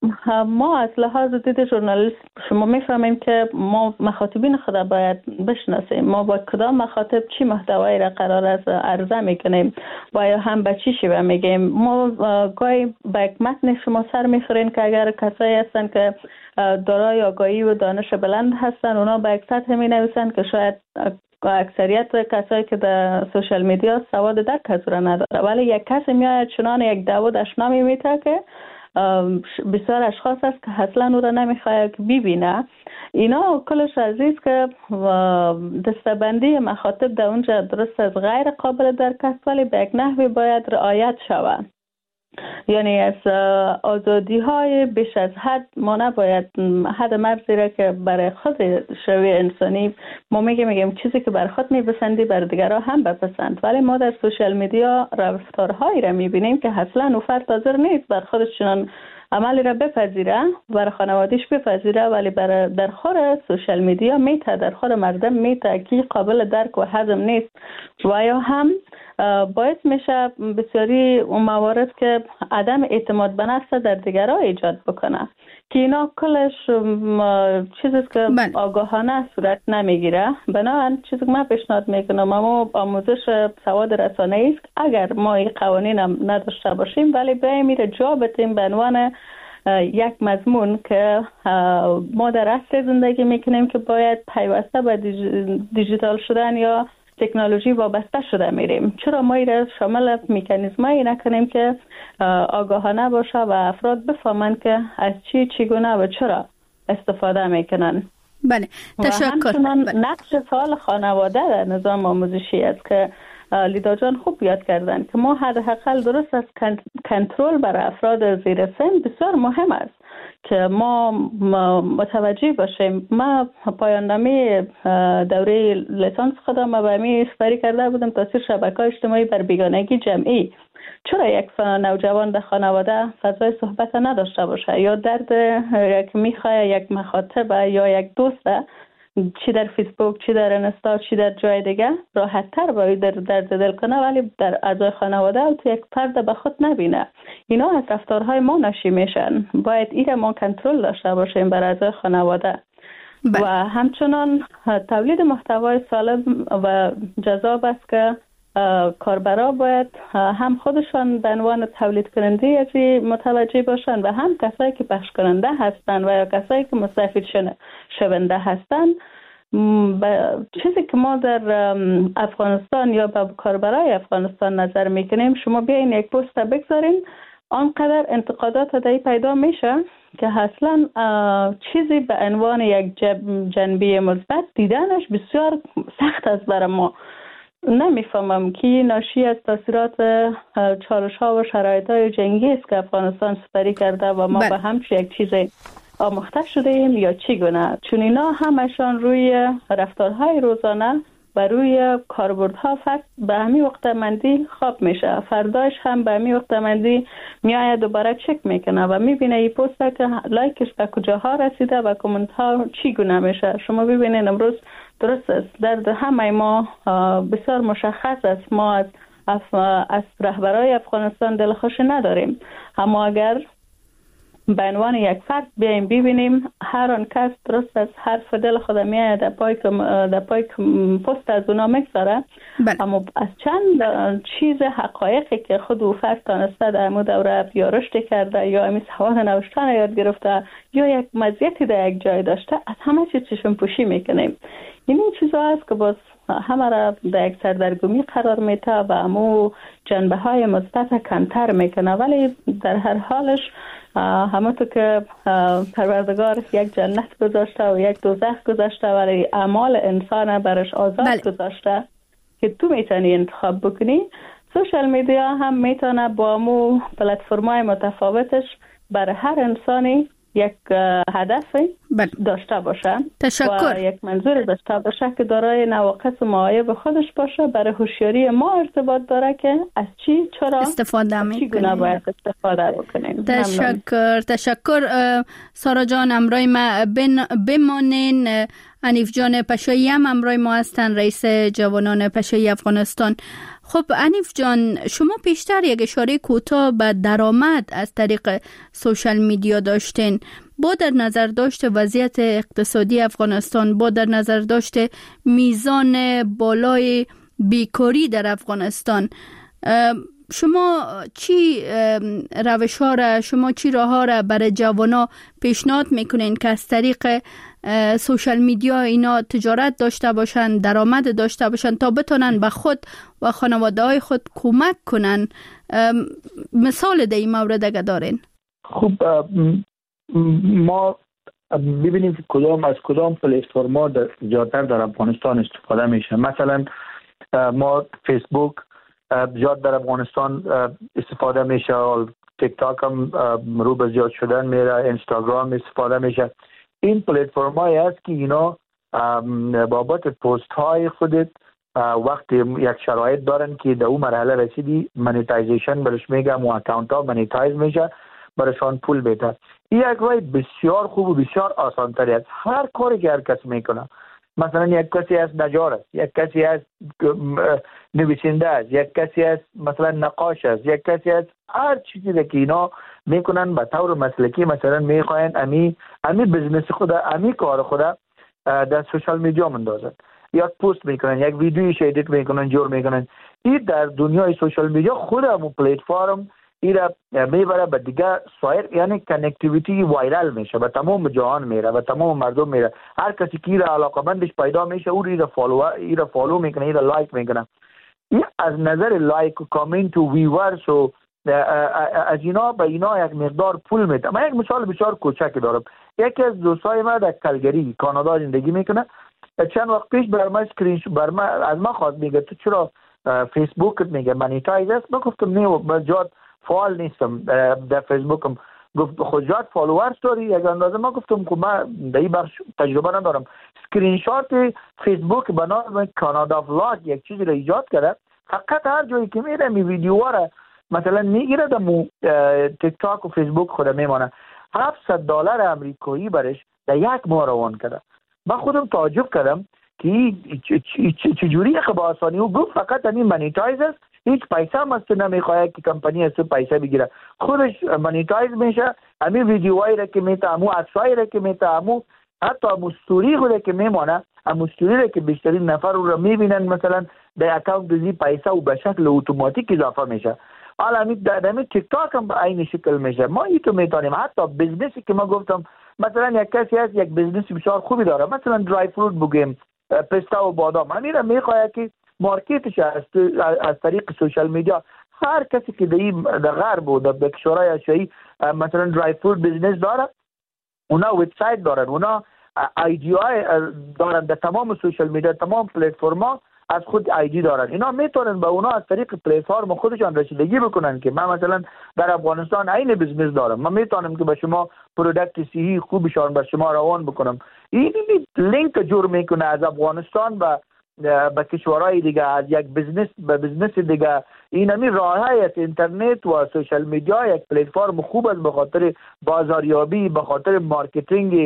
ما از لحاظ دید ژورنالیست شما میفهمیم که ما مخاطبین خود باید بشناسیم. ما با کدام مخاطب چی محتوایی را قرار است عرضه میکنیم و یا هم به چی شیوه میگیم. ما گاهی با یک متن شما سر میخورین که اگر کسایی هستن که دارای آگاهی و دانش بلند هستن اونا با یک سطح می نویسن که شاید اکثریت کسایی که در سوشال میدیا سواد درک از را نداره، ولی یک کسی میاد چنان یک داود اشنا میمیته که بسیار اشخاص هست که اصلا او را نمیخواد که ببینه. اینا کلش عزیز که دستبندی مخاطب در اونجا درست از غیر قابل درک است، ولی به یک نحوی باید رعایت شود. یعنی از آزادی های بیش از حد ما نباید حد مرزی را که برای خود شوی انسانی ما میگیم میگیم چیزی که بر خود میپسندی بر دیگرها هم بپسند، ولی ما در سوشال میدیا رفتارهایی را میبینیم که اصلا او فرد حاضر نیست بر خودش چنان عملی را بپذیره، بر خانوادیش بپذیره، ولی بر در خور سوشال میدیا میته، در خور مردم میته که قابل درک و هضم نیست و یا هم باعث میشه بسیاری اون موارد که عدم اعتماد به نفس در دیگرها ایجاد بکنه که اینا کلش چیزی که آگاهانه صورت نمیگیره. بنابراین چیزی که من پیشنهاد میکنم ما آموزش سواد رسانه‌ای است. اگر ما این قوانین هم نداشته باشیم ولی بیایم میره جا بتیم به عنوان یک مضمون که ما در عصر زندگی میکنیم که باید پیوسته به دیجیتال شدن یا تکنولوژی وابسته شده میریم. چرا ما این شامل مکانیزمایی نکنیم که آگاهانه باشه و افراد بفهمن که از چی چگونه و چرا استفاده میکنن. بله، تشکر. بله. نقش فعال خانواده در نظام آموزشی است که لیدا جان خوب یاد کردن که ما حداقل درست از کنترل برای افراد زیر سن بسیار مهم است که ما متوجه باشیم. ما پایان نامه دوره لیسانس خودم به همین سپری کرده بودم تاثیر شبکه‌های اجتماعی بر بیگانگی جمعی. چرا یک نوجوان در خانواده فضای صحبت نداشته باشه یا درد یک میخواه یک مخاطب یا یک دوست چی در فیسبوک چی در انستا چی در جای دیگه راحت تر باید در درد دل کنه، ولی در اعضای خانواده و تو یک فرد به خود نبینه. اینا از رفتارهای ما ناشی میشن. باید این ما کنترل داشته باشیم بر اعضای خانواده. بله. و همچنان تولید محتوای سالم و جذاب است که کاربرا باید هم خودشان به عنوان تولید کننده ازی متوجه باشن و هم کسایی که پخش کننده هستن و یا کسایی که مستفید شونده هستن. چیزی که ما در افغانستان یا با کاربرای افغانستان نظر میکنیم، شما بیاین یک پست بگذارین آنقدر انتقادات دایی پیدا میشه که اصلا چیزی به عنوان یک جنبه مثبت دیدنش بسیار سخت است برای ما. نمیفهمم که ناشی از تاثیرات چالش ها و شرایط های جنگی است که افغانستان سپری کرده و ما به همچین یک چیز آموخته شده ایم یا چی گونه، چون اینا همشان روی رفتارهای روزانه و روی کاربردها فرد به همی وقت مندی خواب میشه، فرداش هم به همی وقت مندی میآید دوباره چک میکنه و میبینه این پوست که لایکش به کجاها رسیده و کامنت ها چی گونه میشه. شما ببینید امروز درست است درد همه ما بسیار مشخص است. ما از از رهبرای افغانستان دلخوشی نداریم، اما اگر به عنوان یک فرد بیایم ببینیم هر آن کس درست از حرف دل خود میاد در پای در پای پست از اونا میگذاره، اما از چند چیز حقایقی که خود او فرد تانسته در مو دوره یا رشد کرده یا امی سواد نوشتن یاد گرفته یا یک مزیتی در یک جای داشته، از همه چیز چشم پوشی میکنیم. این چیزا هست که باز همه را در یک سردرگمی قرار میده و امو جنبه های مثبت کمتر میکنه، ولی در هر حالش همونطور که پروردگار یک جنت گذاشته و یک دوزخ گذاشته ولی اعمال انسان برش آزاد بله. گذاشته که تو میتونی انتخاب بکنی. سوشال میدیا هم میتونه با مو پلتفرم‌های متفاوتش برای هر انسانی یک هدف داشته باشه. تشکر. و یک منظور داشته باشه که دارای نواقص و معایب خودش باشه. برای هوشیاری ما ارتباط داره که از چی چرا استفاده میکنیم، چی گونه باید استفاده بکنیم. تشکر. تشکر سارا جان، امرای ما بمانین. حنیف جان پشایی هم همراه ما هستند، رئیس جوانان پشایی افغانستان. خب حنیف جان، شما پیشتر یک اشاره کوتاه به درآمد از طریق سوشال میدیا داشتین. با در نظر داشت وضعیت اقتصادی افغانستان، با در نظر داشت میزان بالای بیکاری در افغانستان، شما چی روش ها را، شما چی راه ها را برای جوانا پیشنهاد میکنین که از طریق سوشال میدیا اینا تجارت داشته باشن، درآمد داشته باشن تا بتونن به خود و خانواده های خود کمک کنن؟ مثال در این مورد اگه دارین؟ خب ما ببینیم کدام از کدام پلتفرم‌ها در زیادتر در افغانستان استفاده میشه. مثلا ما فیسبوک زیاد در افغانستان استفاده میشه، تیک تاک هم رو به زیاد شدن میره، اینستاگرام استفاده میشه. این پلتفرم هایی هست که اینا بابت پست های خودت وقتی یک شرایط دارن که در اون مرحله رسیدی منیتایزیشن برش میگم و اکاونت ها منیتایز میشه، برشان پول میده. این یک راه بسیار خوب و بسیار آسان تری است. هر کاری که هر کس میکنه، مثلا یک کسی از نجار است، یک کسی از نویسنده است، یک کسی از مثلا نقاش است، یک کسی از هر چیزی که اینا میکنن به طور مسلکی، مثلا میخواین امی امی بزنس خود، امی کار خود در سوشال میدیا مندازن، یا پست میکنن، یک ویدیویش ادیت میکنن، جور میکنن. این در دنیای سوشال میدیا خود همون پلتفرم ایرا میبره به دیگه سایر، یعنی کنکتیویتی وایرال میشه، به تمام جهان میره، به تمام مردم میره. هر کسی که ایرا علاقمندش پیدا میشه او ایرا فالو ایرا فالو میکنه، ایرا لایک میکنه. این از نظر لایک و کامنت و ویورز و از اینا به اینا یک مقدار پول میده. من یک مثال بسیار کوچکی دارم. یکی از دوستای ما در کلگری کانادا زندگی میکنه. چند وقت پیش بر من اسکرین بر من از من خواست، میگه تو چرا فیسبوکت میگه مانیتایز است؟ من گفتم نه، بجات فعال نیستم در فیسبوکم. گفت خود جات فالوورز داری یک اندازه؟ ما گفتم که من در این بخش تجربه ندارم. اسکرین شات فیسبوک به نام کانادا ولاگ یک چیزی را ایجاد کرده، فقط هر جایی که میره می ویدیوها را مثلا میگیره در تیک تاک و فیسبوک خود میمانه. هفتصد دلار امریکایی برش در یک ماه روان کرده. من خودم تعجب کردم که چجوری که با آسانی او گفت فقط همین مانیتایز است، هیچ پیسه هم از تو نمیخواه که کمپانی از تو پیسه بگیره، خودش مانیتایز میشه. همین ویدیوهایی را که میته، همو عکسایی را که میته، همو حتی همو ستوری خود که میمانه، همو ستوری را که بیشترین نفر او را میبینن مثلا در اکاونت دوزی پیسه و به شکل اتوماتیک اضافه میشه. حالا همین در همین تیک تاک هم به این شکل میشه. ما این تو میتونیم حتی بزنسی که ما گفتم، مثلا یک کسی هست یک بزنس بسیار خوبی داره، مثلا درای فروت بگیم، پستا و بادام، همین را میخواه که مارکتش از از طریق سوشال میدیا هر کسی که در در غرب و در کشورهای آسیایی مثلا درای فروت بزنس داره، اونا وبسایت دارن، اونا ایدی های دارن در تمام سوشال میدیا، تمام پلتفرما از خود ایدی دارن. اینا میتونن به اونا از طریق پلتفرم خودشان رسیدگی بکنن که من مثلا در افغانستان این بزنس دارم، من میتونم که به شما پروداکت صحی خوبشان به شما روان بکنم. این لینک جور میکنه از افغانستان به به کشورهای دیگه، از یک بزنس به بزنس دیگه. این همی راههای از اینترنت و سوشال میدیا یک پلتفرم خوب است به خاطر بازاریابی، به خاطر مارکتینگ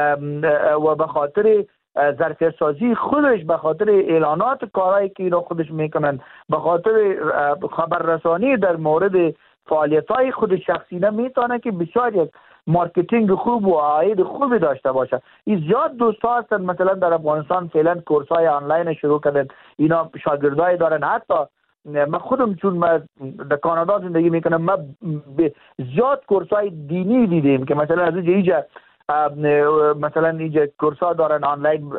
و به خاطر ظرفیت سازی خودش، به خاطر اعلانات کارهایی که اینا خودش میکنن، به خاطر خبررسانی در مورد فعالیت‌های خود شخصی نمیتونه که بسیار یک مارکتینگ خوب و عاید خوبی داشته باشه. این زیاد دوستا هستن مثلا در افغانستان فعلا کورس‌های آنلاین شروع کردن، اینا شاگردای دارن. حتی من خودم چون من در کانادا زندگی میکنم، من زیاد کورس‌های دینی دیدیم که مثلا از اینجا مثلا اینجا کورس‌ها دارن آنلاین،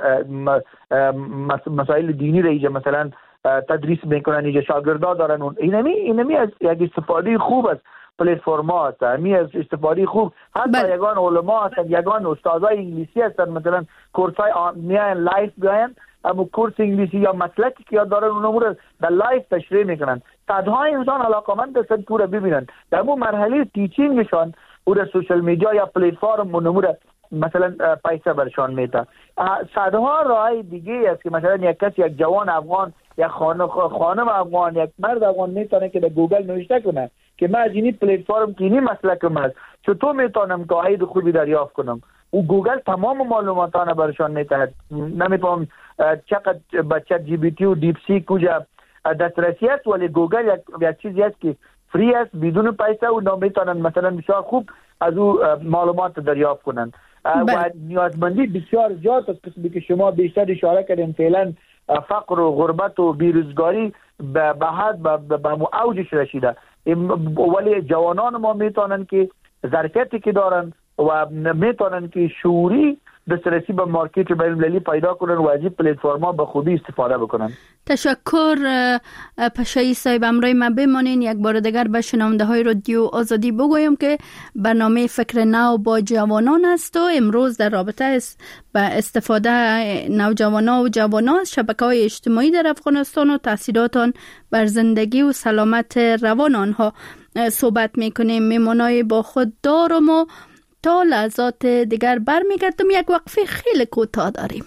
مسائل دینی را اینجا مثلا تدریس میکنن، اینجا شاگردا دارن. اینمی اینمی از یک استفاده خوب است پلتفرما هست، همی از استفاده خوب. حتی یگان علما هستن، یگان استادای انگلیسی هستن، مثلا کورس‌های میان لایف بیاین، اما کورس انگلیسی یا مسلکی که یاد دارن اونمو رو در لایف تشریح میکنن. صدها انسان علاقمند هستن پورا ببینن. در اون مرحله تیچینگشان او در سوشال میدیا یا پلتفرم اونمو رو مثلا پیسه برشان میده. صدها راه دیگه است که مثلا یک کسی، یک جوان افغان، یک خانم خانم افغان، یک مرد افغان میتونه که در گوگل نوشته کنه که من از این پلتفرم که این مسلکم است چطور میتونم که عاید خوبی دریافت کنم. و گوگل تمام معلوماتان برشان میتهد. نمیفهم چقدر با چت جی پی تی و دیپ سیک کجا دسترسی است، ولی گوگل یک, یک چیزی است که فری است بدون پیسه و میتونن مثلا بسیار خوب از او معلومات دریافت کنند. و نیازمندی بسیار زیاد است، قسمی که شما بیشتر اشاره کردین فعلا فقر و غربت و بیروزگاری به حد به اوجش رسیده، ولی جوانان ما میتونن که ظرفیتی که دارن و میتونن که شعوری دسترسی به مارکت بین المللی پیدا کنن و از این پلتفرما به خوبی استفاده بکنن. تشکر پشایی صاحب. امروز ما بمانین یک بار دیگر به شنونده های رادیو آزادی بگویم که برنامه فکر نو با جوانان است و امروز در رابطه با استفاده نوجوانان و جوانان از شبکه‌های اجتماعی در افغانستان و تاثیرات آن بر زندگی و سلامت روان آنها صحبت میکنیم. میمونای با خود دارم و تا لحظات دیگر برمیگردم. یک وقفه خیلی کوتاه داریم.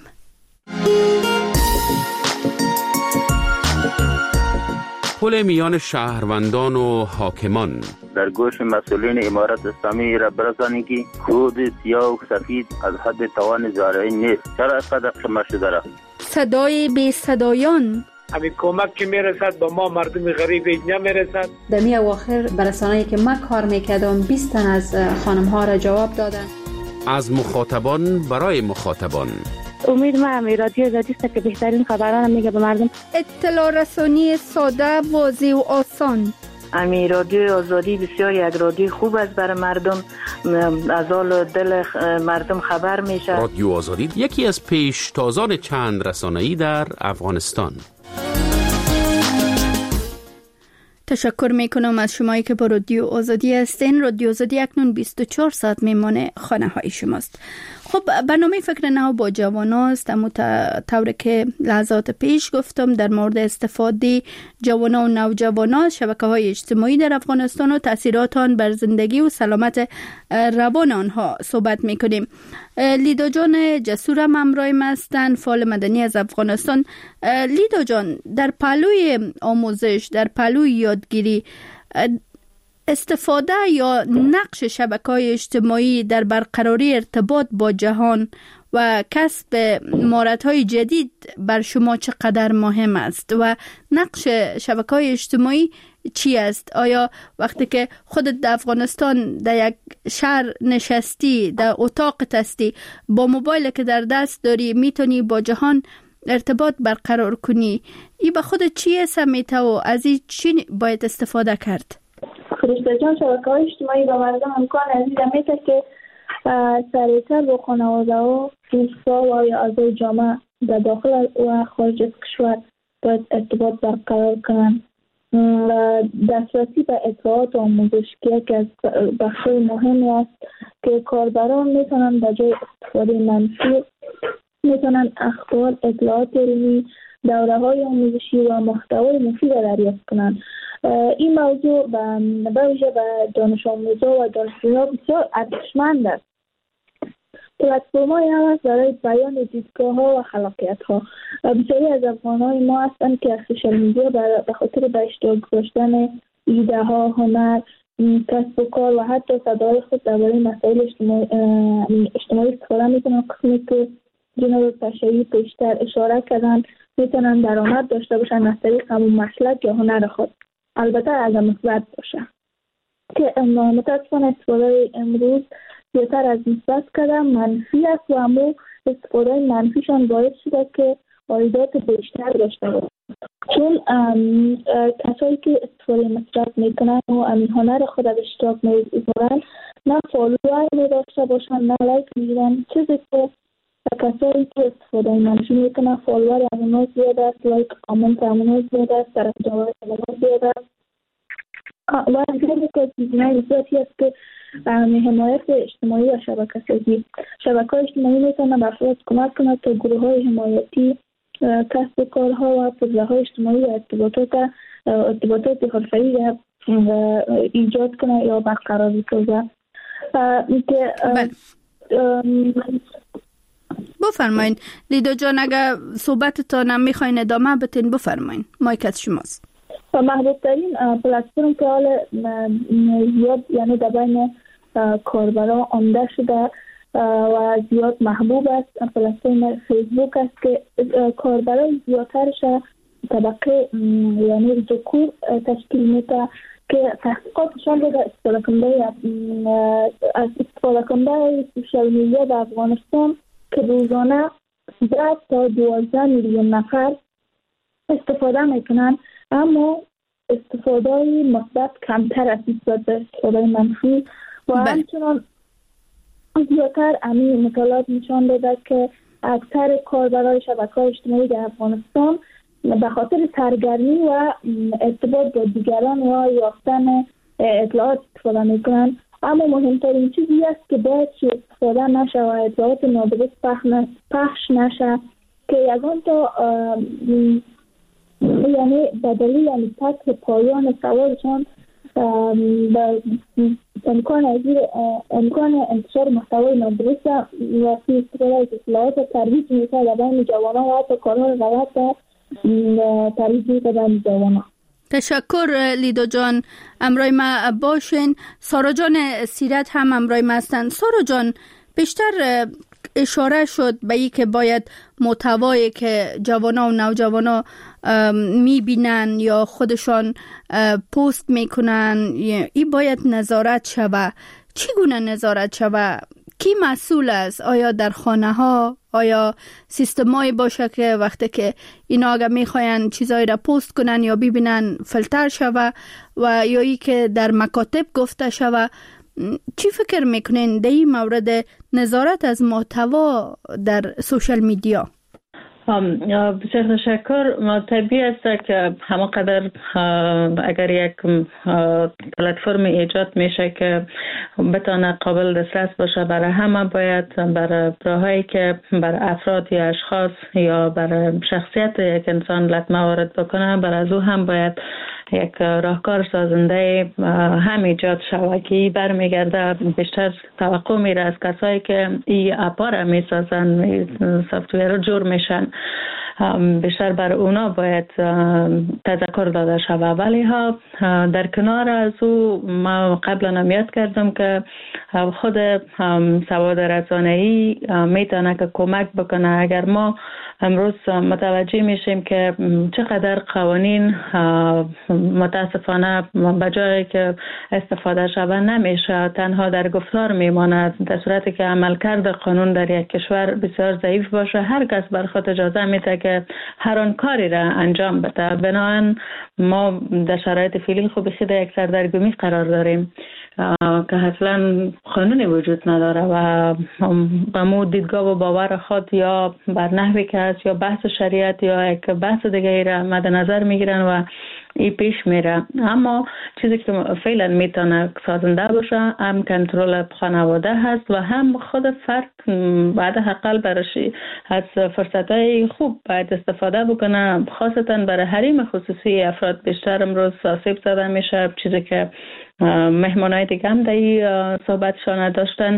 پل میان شهروندان و حاکمان در گوش مسئولین امارت اسلامی را برسانی که خود سیاه و سفید از حد توان زارعین نیست. چرا قدر قمه شده را؟ صدای بی صدایان، همین کمک که میرسد با ما مردم غریب اینجا میرسد. در می اواخر برسانه‌ای که ما کار میکردم بیست تن از خانم ها را جواب دادن. از مخاطبان برای مخاطبان. امید ما هم رادیو آزادی است که بهترین خبران میگه به مردم. اطلاع رسانی ساده، واضح و آسان. امی رادیو آزادی بسیار یک رادیو خوب است برای مردم، از حال دل مردم خبر میشه. رادیو آزادی یکی از پیشتازان چند رسانه‌ای در افغانستان. تشکر میکنم از شمایی که با رادیو آزادی هستین. رادیو آزادی اکنون بیست و چهار ساعت میمانه خانه های شماست. خب برنامه فکر نو با جوانان است. اما طوری که لحظات پیش گفتم در مورد استفاده جوانان و نوجوانان شبکه های اجتماعی در افغانستان و تاثیرات آن بر زندگی و سلامت روان آنها صحبت میکنیم. لیدا جان جسور هم همراه ما هستند، فعال مدنی از افغانستان. لیدا جان، در پهلوی آموزش، در پهلوی یادگیری، استفاده یا نقش شبکه‌های اجتماعی در برقراری ارتباط با جهان و کسب مهارت‌های جدید بر شما چقدر مهم است و نقش شبکه‌های اجتماعی چی است؟ آیا وقتی که خودت در افغانستان در یک شهر نشستی، در اتاقت هستی، با موبایل که در دست داری میتونی با جهان ارتباط برقرار کنی، ای به خودت چی سمیته و از این چی باید استفاده کرد؟ فرشته جان، شبکه‌های اجتماعی به مردم امکان عزیزم میده که سریعتر با خانواده و دوستا و یا اعضای جامعه در داخل و خارج از کشور باید ارتباط برقرار کنند. دسترسی به اطلاعات و آموزش که از بخش‌های مهمی است که کاربران میتونن به جای استفاده منفی میتونن اخبار، اطلاعات علمی، دوره‌های آموزشی و محتوای مفید دریافت کنند. این موضوع به ویژه به دانش آموزا و دانشجویان بسیار ارزشمند است. پلتفرم‌های هم است برای بیان دیدگاه‌ها و خلاقیت‌ها. بسیاری از افغان‌های ما هستند که از سوشال میدیا به خاطر به اشتراک گذاشتن ایده‌ها، هنر، کسب و کار و حتی صدای خود درباره مسائل اجتماعی اجتماعی استفاده می‌کنند. قسمی که جناب پشایی پیشتر اشاره کردن میتونن درآمد داشته باشن از طریق همون مسلک یا هنر خود، البته از مثبت باشه که متاسفانه استفاده امروز زیادتر از مثبت کردن منفی است و همون استفاده منفیشان باعث شده که واردات بیشتر داشته باشه، چون کسایی که استفاده مثبت میکنن و همین هنر خود از اشتراک میذارن نه فالوور میداشته باشن نه لایک میگیرن، چیزی که کسایی که استفاده منفی میکنن فالوور همونا زیاد است، لایک کامنت همونا زیاد است، طرفدارای همونا زیاد است و اینجوری که چیزی بسیاری است که حمایت اجتماعی و شبکه سازی شبکه‌های اجتماعی میتونن به افراد کمک کنند تا گروه‌های حمایتی، کسب و کارها و پروژه‌های اجتماعی و ارتباطات ارتباطات حرفه‌ای را ایجاد کنه یا برقرار بسازه. اینکه بفرمایین لیدا جان، اگر صحبتتان هم میخواین ادامه بتین بفرمایین، مایک از شماست. محبوب ترین پلتفرم که حال زیاد یعنی در بین کاربران عمده شده و زیاد محبوب است. پلتفرم فیسبوک است که کاربرای زیادترش طبقه یعنی ذکور تشکیل میده که تحقیقاتشان رو در استفاده کننده از استفاده کننده سوشال میدیا در افغانستان که روزانه ده تا دوازده میلیون نفر استفاده میکنن، اما استفاده مثبت کمتر است نسبت به استفاده منفی و همچنان زیادتر امی مطالعات نشان داده که اکثر کاربرای شبکه‌های اجتماعی در افغانستان به خاطر سرگرمی و ارتباط با دیگران و یافتن اطلاعات استفاده میکنن، اما مهمترین چیزی است که باید استفاده نشه و اطلاعات نادرست پخش نشه که یکان تا یعنی بدلی یعنی پس پایان سوالشان به امکان ازیر امکان انتشار محتوای نادرست و استفاده از اطلاعات ترویج میشه بین جوانان و حتی کارهای غلط ترویج میشه بین جوانان. تشکر لیدا جان، امرای ما باشین. سارا جان سیرت هم امرای ما هستند. سارا جان، بیشتر اشاره شد به این که باید محتوایی که جوانا و نوجوانا میبینن یا خودشان پست میکنن این باید نظارت شوه. چگونه نظارت شوه؟ کی مسئول است؟ آیا در خانه ها آیا سیستمایی باشه که وقتی که اینا اگه میخواین چیزایی را پست کنن یا ببینن فیلتر شوه و یا ای که در مکاتب گفته شوه؟ چی فکر میکنین در این مورد نظارت از محتوا در سوشال میدیا؟ بسیار تشکر. طبیعی است که همه قدر اگر یک پلتفرم ایجاد میشه که بتانه قابل دسترس باشه برای همه، باید برای راهایی که برای افراد یا اشخاص یا برای شخصیت یک انسان لطمه وارد بکنه، برای از او هم باید یک راهکار سازنده هم ایجاد شود که برمیگرده بیشتر توقع میره از کسایی که این اپا را میسازن، سافتویر رو جور میشن، بیشتر بر اونا باید تذکر داده شود. ولی ها در کنار از او ما قبلا هم یاد کردم که خود سواد رسانه‌ای میتونه که کمک بکنه. اگر ما امروز متوجه میشیم که چقدر قوانین متاسفانه به جایی که استفاده شود نمیشه، تنها در گفتار میماند، در صورتی که عملکرد قانون در یک کشور بسیار ضعیف باشه، هر کس بر خود اجازه میده که هر آن کاری را انجام بده. بنابراین ما در شرایط فعلی خوب خود یک سردرگمی قرار داریم که اصلا قانونی وجود نداره و با مو دیدگاه و باور خود یا بر نحوی که هست یا بحث شریعت یا یک بحث دیگه را مد نظر میگیرن و این پیش میره. اما چیزی که فعلا میتونه سازنده باشه هم کنترل خانواده هست و هم خود فرد بعد حقل برش از فرصتهای خوب باید استفاده بکنه، خاصتا برای حریم خصوصی افراد بیشتر امروز آسیب زده میشه. چیزی که مهمانای دیگه هم در صحبتشان داشتن،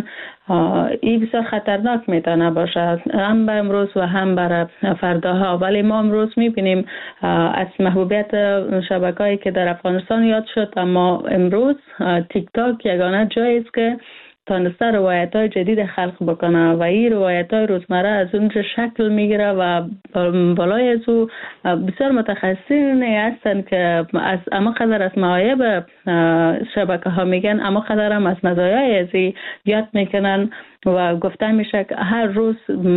این بسیار خطرناک میتونه باشه هم به امروز و هم برای فرداها. ولی ما امروز میبینیم از محبوبیت شبکه‌ای که در افغانستان یاد شد، اما امروز تیک تاک یگانه جایی است که تانسته روایت‌های جدید خلق بکنه و این روایت‌های روزمره از اونجا شکل میگیره و بالای از او بسیار متخصصین هستن که از اما قدر از معایب شبکه ها میگن، اما قدر هم از مزایای ازی یاد میکنن و گفته میشه که هر روز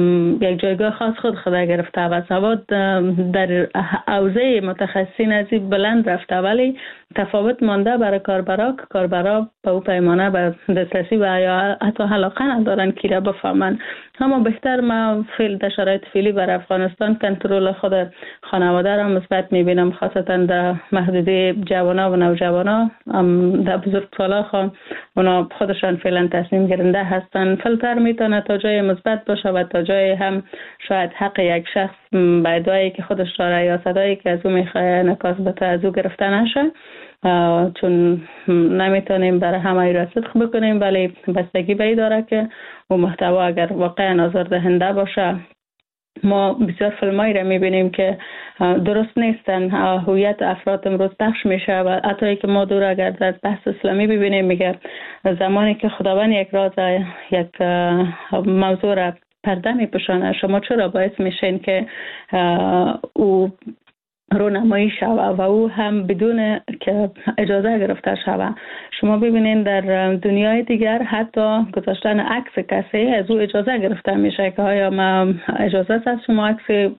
یک جایگاه خاص خود خدا گرفته و سواد در حوزه متخصصین ازی بلند رفته، ولی تفاوت مانده برای کاربرا که کاربرا به او پیمانه به دسترسی و یا حتی علاقه ندارن که را بفهمن. اما بهتر ما فعل در شرایط فعلی بر افغانستان کنترل خود خانواده را مثبت میبینم، خاصتا در محدوده جوانا و نوجوانا در بزرگسالا خان اونا خودشان فعلا تصمیم گیرنده هستن. فیلتر میتونه تا جای مثبت باشه و تا جای هم شاید حق یک شخص به ادعایی که خودش داره یا صدایی که از او میخواه نکاس بته از او گرفته نشه، چون نمیتونیم برای همه را صدق بکنیم، ولی بستگی به این داره که و محتوا اگر واقعا آزاردهنده باشه ما بسیار فیلمایی را میبینیم که درست نیستن، هویت افراد امروز پخش میشه و حتی که ما دور اگر در بحث اسلامی ببینیم میگه زمانی که خداوند یک راز یک موضوع را پرده میپوشانه، شما چرا باعث میشین که او رونمایی شوه و او هم بدون که اجازه گرفته شوه. شما ببینید در دنیای دیگر حتی گذاشتن عکس کسی از او اجازه گرفته میشه که آیا ما اجازه است از شما عکس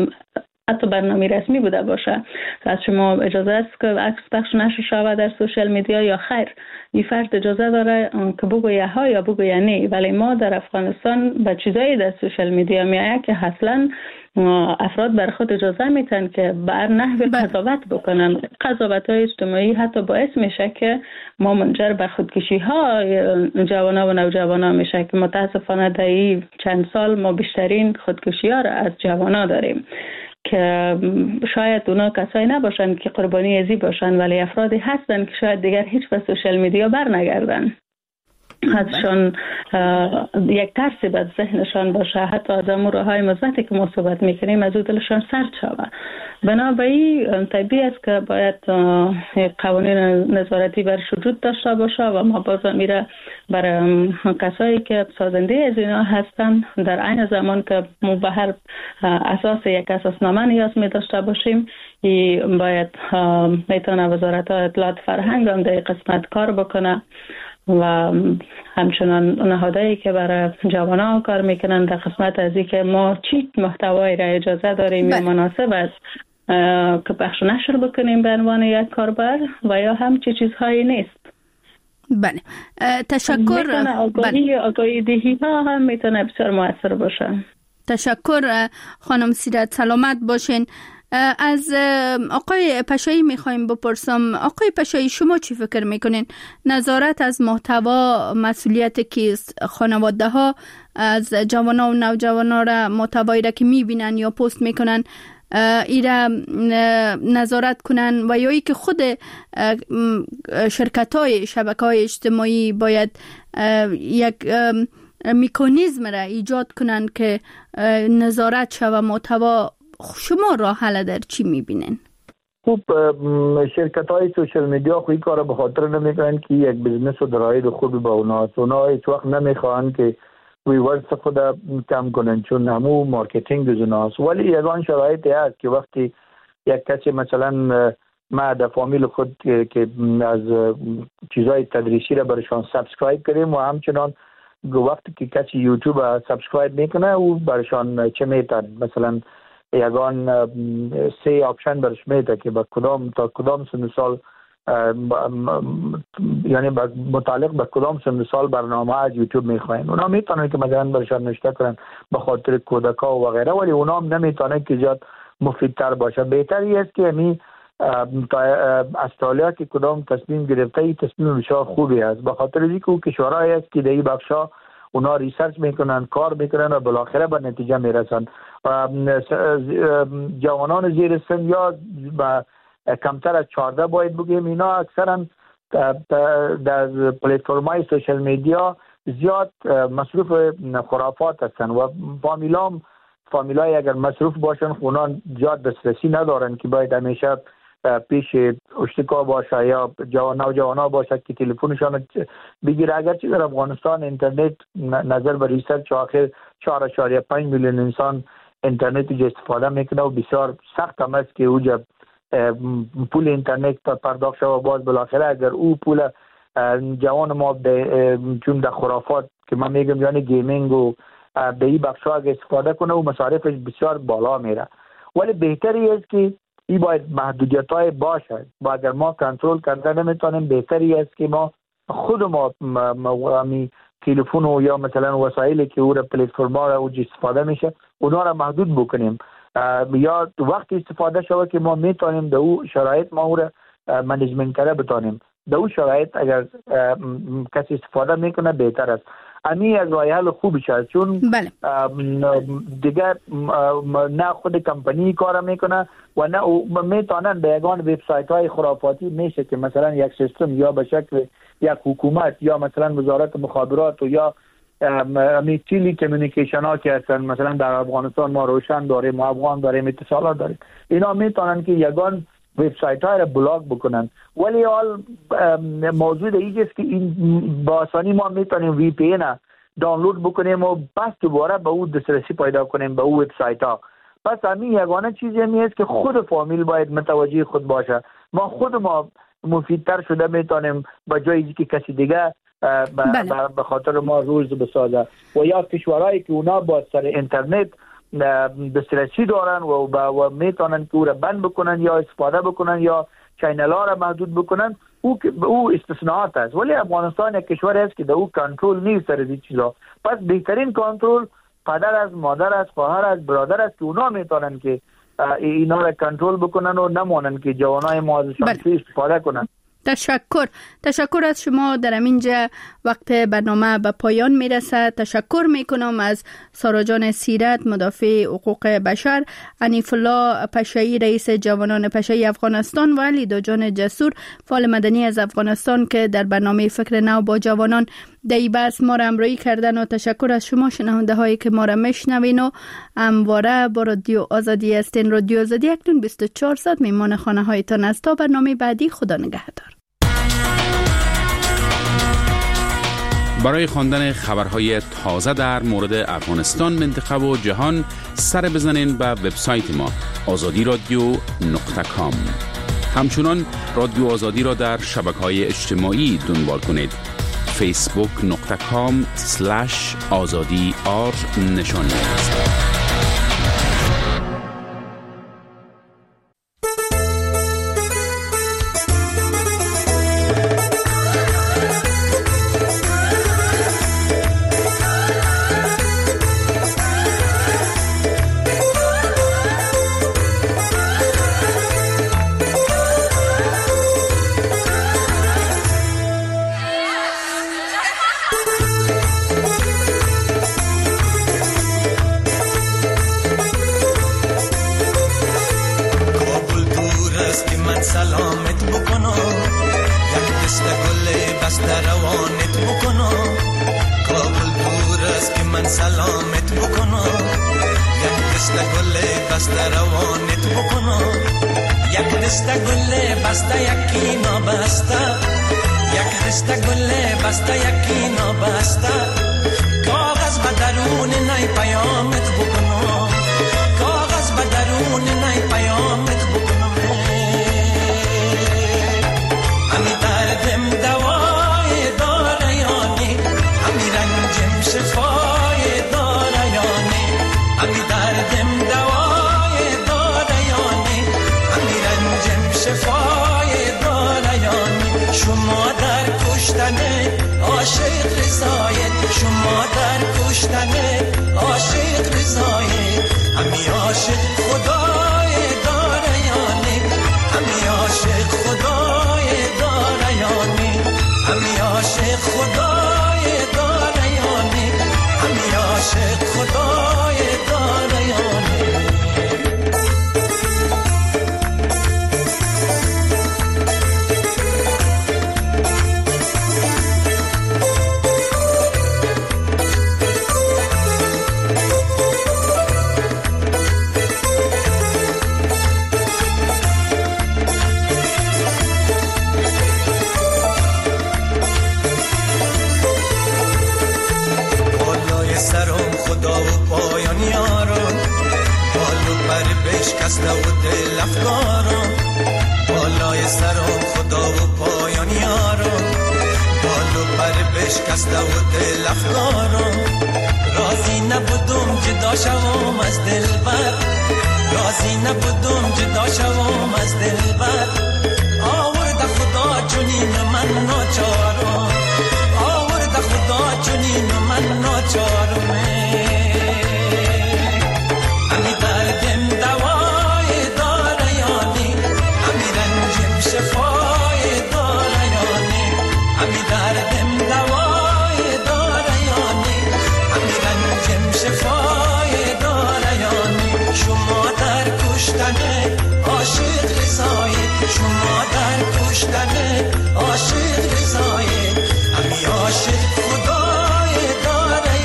حتی برنامه رسمی بوده باشه از شما اجازه است که عکس پخش نشه شود در سوشال میدیا یا خیر این فرد اجازه داره که بگویه ها یا بگویه نه. ولی ما در افغانستان به چیزایی در سوشال میدیا میایه که اصلا افراد بر خود اجازه میتن که بر نحو قضاوت بکنن. قضاوت های اجتماعی حتی باعث میشه که ما منجر به خودکشی ها جوانان و نوجوانان میشه که متاسفانه در این چند سال ما بیشترین خودکشی ها را از جوانان داریم که شاید اونا کسایی نباشن که قربانی ازی باشن، ولی افرادی هستن که شاید دیگر هیچ به سوشال میدیا بر نگردن، ازشان یک ترسی به ذهنشان باشه، حتی از امور های مثبتی که ما صحبت میکنیم از او دلشان سرد شود. بنابراین طبیعی است که باید قوانین نظارتی برش وجود داشته باشه و ما باز میره برای کسایی که سازنده از اینا هستن در عین زمان که ما به هر اساس یک اساسنامه نیاز می داشته باشیم. این باید میتونه وزارت اطلاعات فرهنگ هم در قسمت کار بکنه و همچنان نهادهایی که برای جوانان کار میکنن در قسمت از این که ما چی محتوایی را اجازه داریم یا مناسب است که پخش نشر بکنیم به عنوان یک کاربر و یا هم چی چیزهایی نیست. بله تشکر. آگاهی آگاهی دهی ها هم میتونه بسیار مؤثر باشه. تشکر خانم سیرت، سلامت باشین. از آقای پشایی میخوایم بپرسم، آقای پشایی شما چی فکر میکنین؟ نظارت از محتوا مسئولیت کیست؟ خانواده ها از جوانان و نوجوانان را محتوایی را که میبینن یا پست میکنن ایرا نظارت کنن و یا ای که خود شرکت های شبکه های اجتماعی باید یک مکانیزم را ایجاد کنن که نظارت شود محتوا؟ شما راه حل در چی میبینین؟ خب شرکت های سوشل میدیا خوی کار به خاطر نمیکنن که یک بزنس و درآمد خوبی با اوناست. اونا هیچ وقت نمیخوان که ویورز خود کم کنن چون همو مارکتینگ از اوناست. ولی یگان شرایطی هست که وقتی یک کسی مثلا ما در فامیل خود که از چیزای تدریسی را برشان سابسکرایب کریم و همچنان وقتی که کسی یوتیوب سابسکرایب میکنه او برشان چه میتن مثلا یگان سه آپشن برش میده که با کدام تا کدام سن سال یعنی متعلق به کدام سن سال برنامه از یوتیوب میخواین. اونا میتونن که مثلا برشان نشته کنن به خاطر کودکا و غیره، ولی اونا هم نمیتونن که زیاد مفیدتر باشه. بهتری است که می استرالیا که کدام تصمیم گرفته ای تصمیم بسیار خوبی است، به خاطر اینکه او کشورهایی است که در این بخشا اونا ریسرچ میکنن، کار میکنن و بالاخره به نتیجه میرسن. جوانان زیر سن یا کمتر از چهارده باید بگیم اینا اکثرا در پلتفرم‌های سوشال میدیا زیاد مصروف خرافات هستن و فامیلام فامیلای اگر مصروف باشن اونا زیاد دسترسی ندارن که باید همیشه پیش اشتکا باشه یا نوجوانا باشه که تلفنشان بگیره. اگرچه در افغانستان اینترنت نظر به ریسرچ آخر چهار اشاریه پنج میلیون انسان اینترنت جو استفاده میکنه و بسیار سخت هم است که اوجا پول اینترنت پرداخت شد و باز بالاخره اگر او پول جوان ما چون در خرافات که من میگم یعنی گیمینگ و به این بخش ها اگر استفاده کنه و مصارفش بسیار بالا میره. ولی بهتری است که این باید محدودیت های باشه و اگر ما کنترل کرده نمیتونیم بهتری است که ما خود ما همی تلفن و یا مثلا وسایلی که او را پلتفرم ها را استفاده میشه اونا را محدود بکنیم یا وقتی استفاده شود که ما میتونیم در او شرایط ما او را منیجمنت کرده بتانیم. در او شرایط اگر کسی استفاده میکنه بهتر است. امی از راه حل خوبی شد چون بله. دیگر نه خود کمپانی کار میکنه و نه میتونن به یگان وبسایت های خرافاتی میشه که مثلا یک سیستم یا به شکل یک حکومت یا مثلا وزارت مخابرات و یا می تیلی کمیونیکیشن ها که هستن، مثلا در افغانستان ما روشن داریم، ما افغان داریم، اتصالات داریم، اینا میتونن که یگان وبسایت ها را بلاک بکنن. ولی حال موضوع دیگه است که این با آسانی ما میتونیم وی پی ان دانلود بکنیم و بس دوباره به اون دسترسی پیدا کنیم به اون وبسایت ها. پس همین یگانه چیزی همی است که خود فامیل باید متوجه خود باشه. ما خود ما مفیدتر شده میتونیم با جایی که کسی دیگه به خاطر ما روز بسازه. و یا کشورهایی که اونا با سر اینترنت دسترسی دارن و, و میتونن که او را بند بکنن یا استفاده بکنن یا چینل ها را محدود بکنن، او او استثناءات است. ولی افغانستان یک کشور است که در او کنترل نیست سر این چیزا. پس بهترین کنترل پدر از مادر از خواهر از برادر است که اونا میتونن که اینا را کنترل بکنن و نمونن که جوانای ما ازشان استفاده کنن. تشکر تشکر از شما. در اینجا وقت برنامه به پایان میرسه. تشکر میکنم از سارا جان سیرت، مدافع حقوق بشر، انیف الله پشایی، رئیس جوانان پشایی افغانستان، و لیدا جان جسور، فعال مدنی از افغانستان که در برنامه فکر نو با جوانان دی بس ما را همراهی کردن. و تشکر از شما شنونده هایی که ما را میشنوین و همواره با رادیو آزادی هستین. رادیو آزادی اکنون بیست و چهار ساعت میمان خانه هایتان است. تا برنامه بعدی، خدا نگهدار. برای خواندن خبرهای تازه در مورد افغانستان، منطقه و جهان سر بزنین به وبسایت ما آزادی رادیو نقطه کام. همچنان رادیو آزادی را در شبکه‌های اجتماعی دنبال کنید. فیسبوک نقطه کام سلش آزادی آر نشانی است. سلامت بکنم، یک دست گل بسته روانت بکنم. کابل دور است که من سلامت بکنم، یک دست گل بسته روانت بکنم. یک دست گل بسته یکی نابسته، یک دست گل بسته یکی نابسته. کاغذ به درون نای پیامت بکنم، کاغذ به درون نای پیامت بکنم. همی دردم دوای داره یانی، همی رنجم شفای داره یانی. همی دردم دوای داره یانی، همی رنجم شفای داره یانی. شما در کشتن عاشق رضایت، شما در کشتن عاشق رضایت. همی عاشق خدای داره یانی، همی عاشق خدای داره یانی. همی عاشق خدای داره یانی، همی عاشق خدای داره یانی. بشکسته و دل افکارم، بالای سرم خدا و پایان یارم. بالو پر بشکسته و دل افکارم، راضی نبودم جدا شوم از دلبر، راضی نبودم جدا شوم از دلبر. آورده خدا جنین من ناچارم، آورده خدا جنین من ناچارم. همی دردم دوای داره یانی، همی رنجم شفای داره یانی. همی دردم دوای داره یانی، همی رنجم شفای داره یانی. شما در کشتن عاشق رضایت، شما در کشتن عاشق رضایت. همی عاشق خدای داره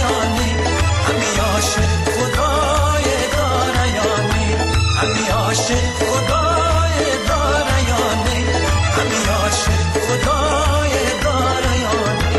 عاشق خدای دارایانه همی عاشق خدای دارایانه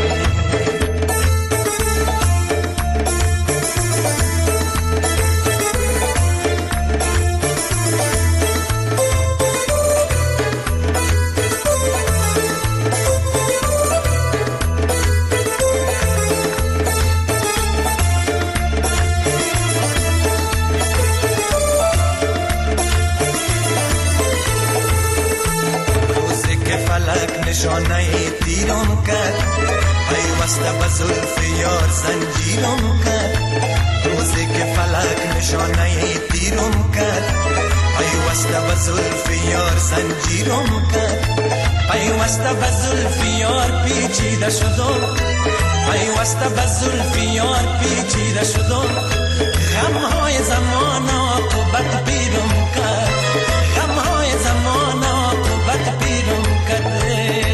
نشانه تیرم کرد پیوسته به زلف یار زنجیرم کرد روزی که فلک نشانه تیرم کرد پیوسته به زلف یار زنجیرم کرد پیوسته به زلف یار پیچیده شدم پیوسته به زلف یار پیچیده شدم غمهای زمان عاقبت بیرم کرد غمهای زمان عاقبت بیرم کرد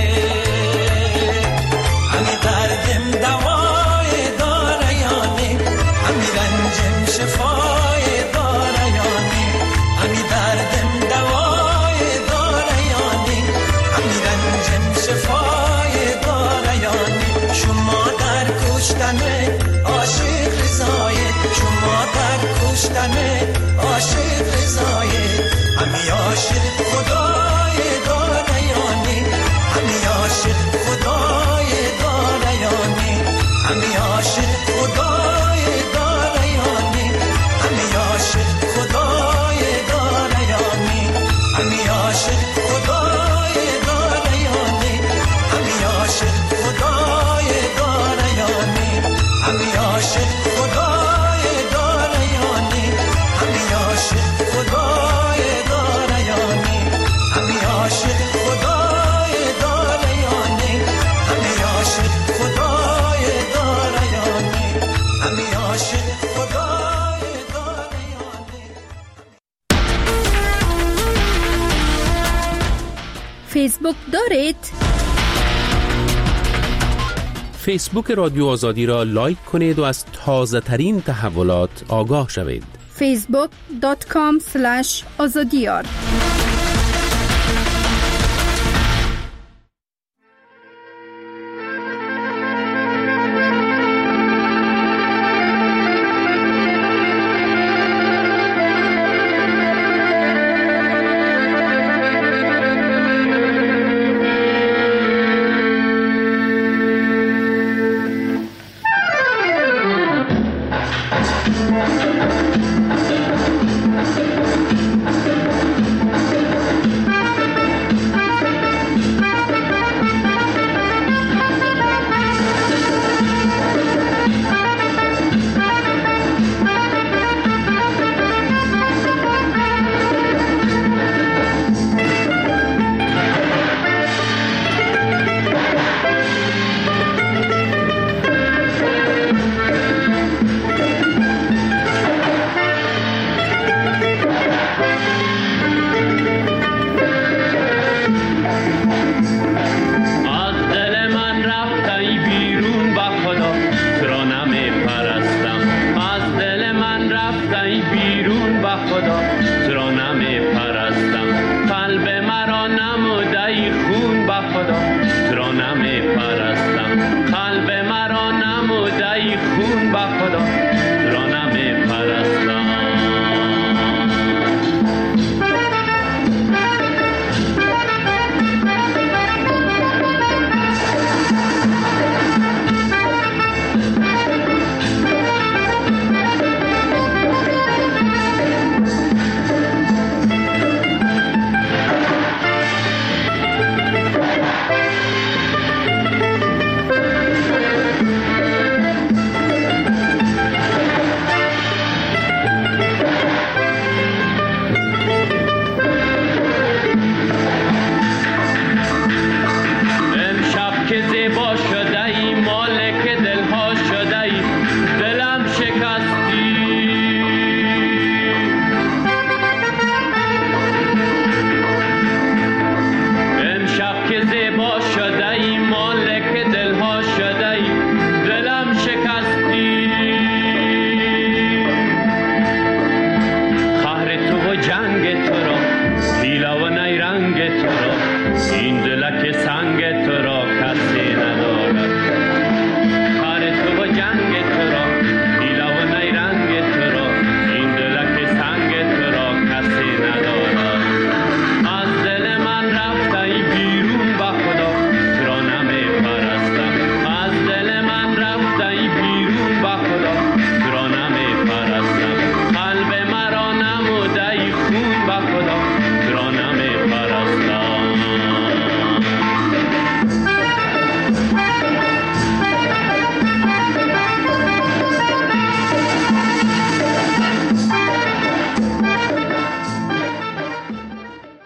همی دردم دوای دارایانه همی رنجم شفای دارایانه همی دردم دوای دارایانه همی رنجم شفای دارایانه شما در کشتن عاشق رضایه شما در کشتن عاشق رضایه همی عاشق خدای دارایانه همی عاشق خدای دارایانه همی عاشق خدای دارایانه همی عاشق خدای دارایانه همی عاشق خدای دارایانه همی عاشق خدای دارایانه همی عاشق خدای دارایانه همی عاشق خدای دارایانه همی عاشق خدای دارایانه همی عاشق خدای دارایانه همی عاشق خدای دارایانه. فیسبوک دارید؟ فیسبوک رادیو آزادی را لایک کنید و از تازه ترین تحولات آگاه شوید. فیسبوک دات کام سلش آزادیار